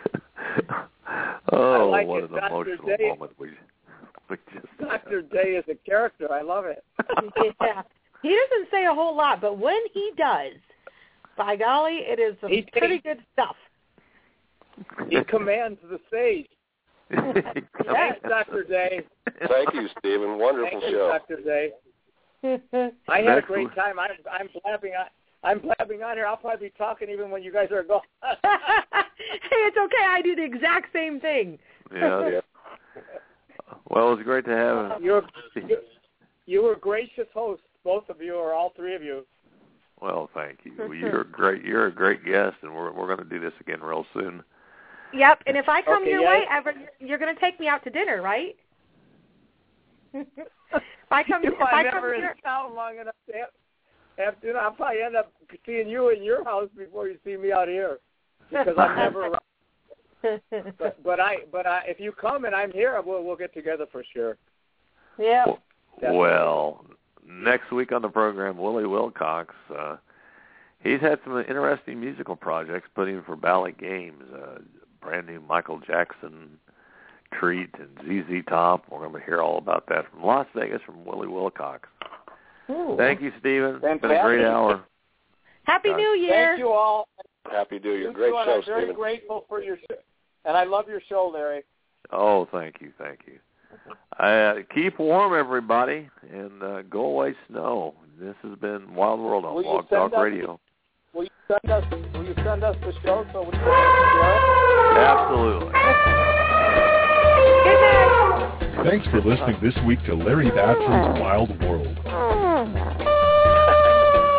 Oh, like what it. an emotional moment we just Dr. Day is a character. I love it. Yeah. He doesn't say a whole lot, but when he does, by golly, it is some pretty good stuff. He commands the stage. Thanks, Dr. Day. Thank you, Stephen. Wonderful show. Thank you, Dr. Day. I had a great time. I'm blabbing on here. I'll probably be talking even when you guys are gone. Hey, it's okay. I do the exact same thing. Yeah. Well, it was great to have you were gracious hosts, both of you, or all three of you. Well, thank you. You're great. You're a great guest, and we're going to do this again real soon. Yep. And if I come your way ever, you're going to take me out to dinner, right? If I come in town long enough to have dinner, I'll probably end up seeing you in your house before you see me out here because I'm never around. But if you come and I'm here, we'll get together for sure. Yeah. Well, next week on the program, Willie Wilcox. He's had some interesting musical projects put in for Ballot Games. Brand new Michael Jackson treat and ZZ Top. We're going to hear all about that from Las Vegas from Willie Wilcox. Ooh. Thank you, Stephen. Fantastic. It's been a great hour. Happy New Year. Thank you all. Happy New Year. Great show, Stephen. I'm very grateful for your show. And I love your show, Larry. Oh, thank you. Keep warm, everybody, and go away snow. This has been Wild World on Blog Talk Radio. Will you send us the show so we can share it? Absolutely. Good night. Thanks for listening this week to Larry Batson's Wild World.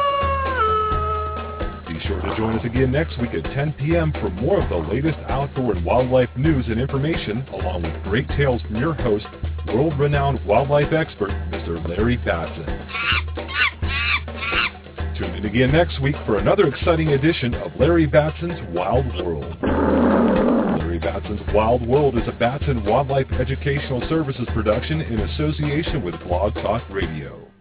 join us again next week at 10 p.m. for more of the latest outdoor and wildlife news and information, along with great tales from your host, world-renowned wildlife expert, Mr. Larry Batson. Tune in again next week for another exciting edition of Larry Batson's Wild World. Larry Batson's Wild World is a Batson Wildlife Educational Services production in association with Blog Talk Radio.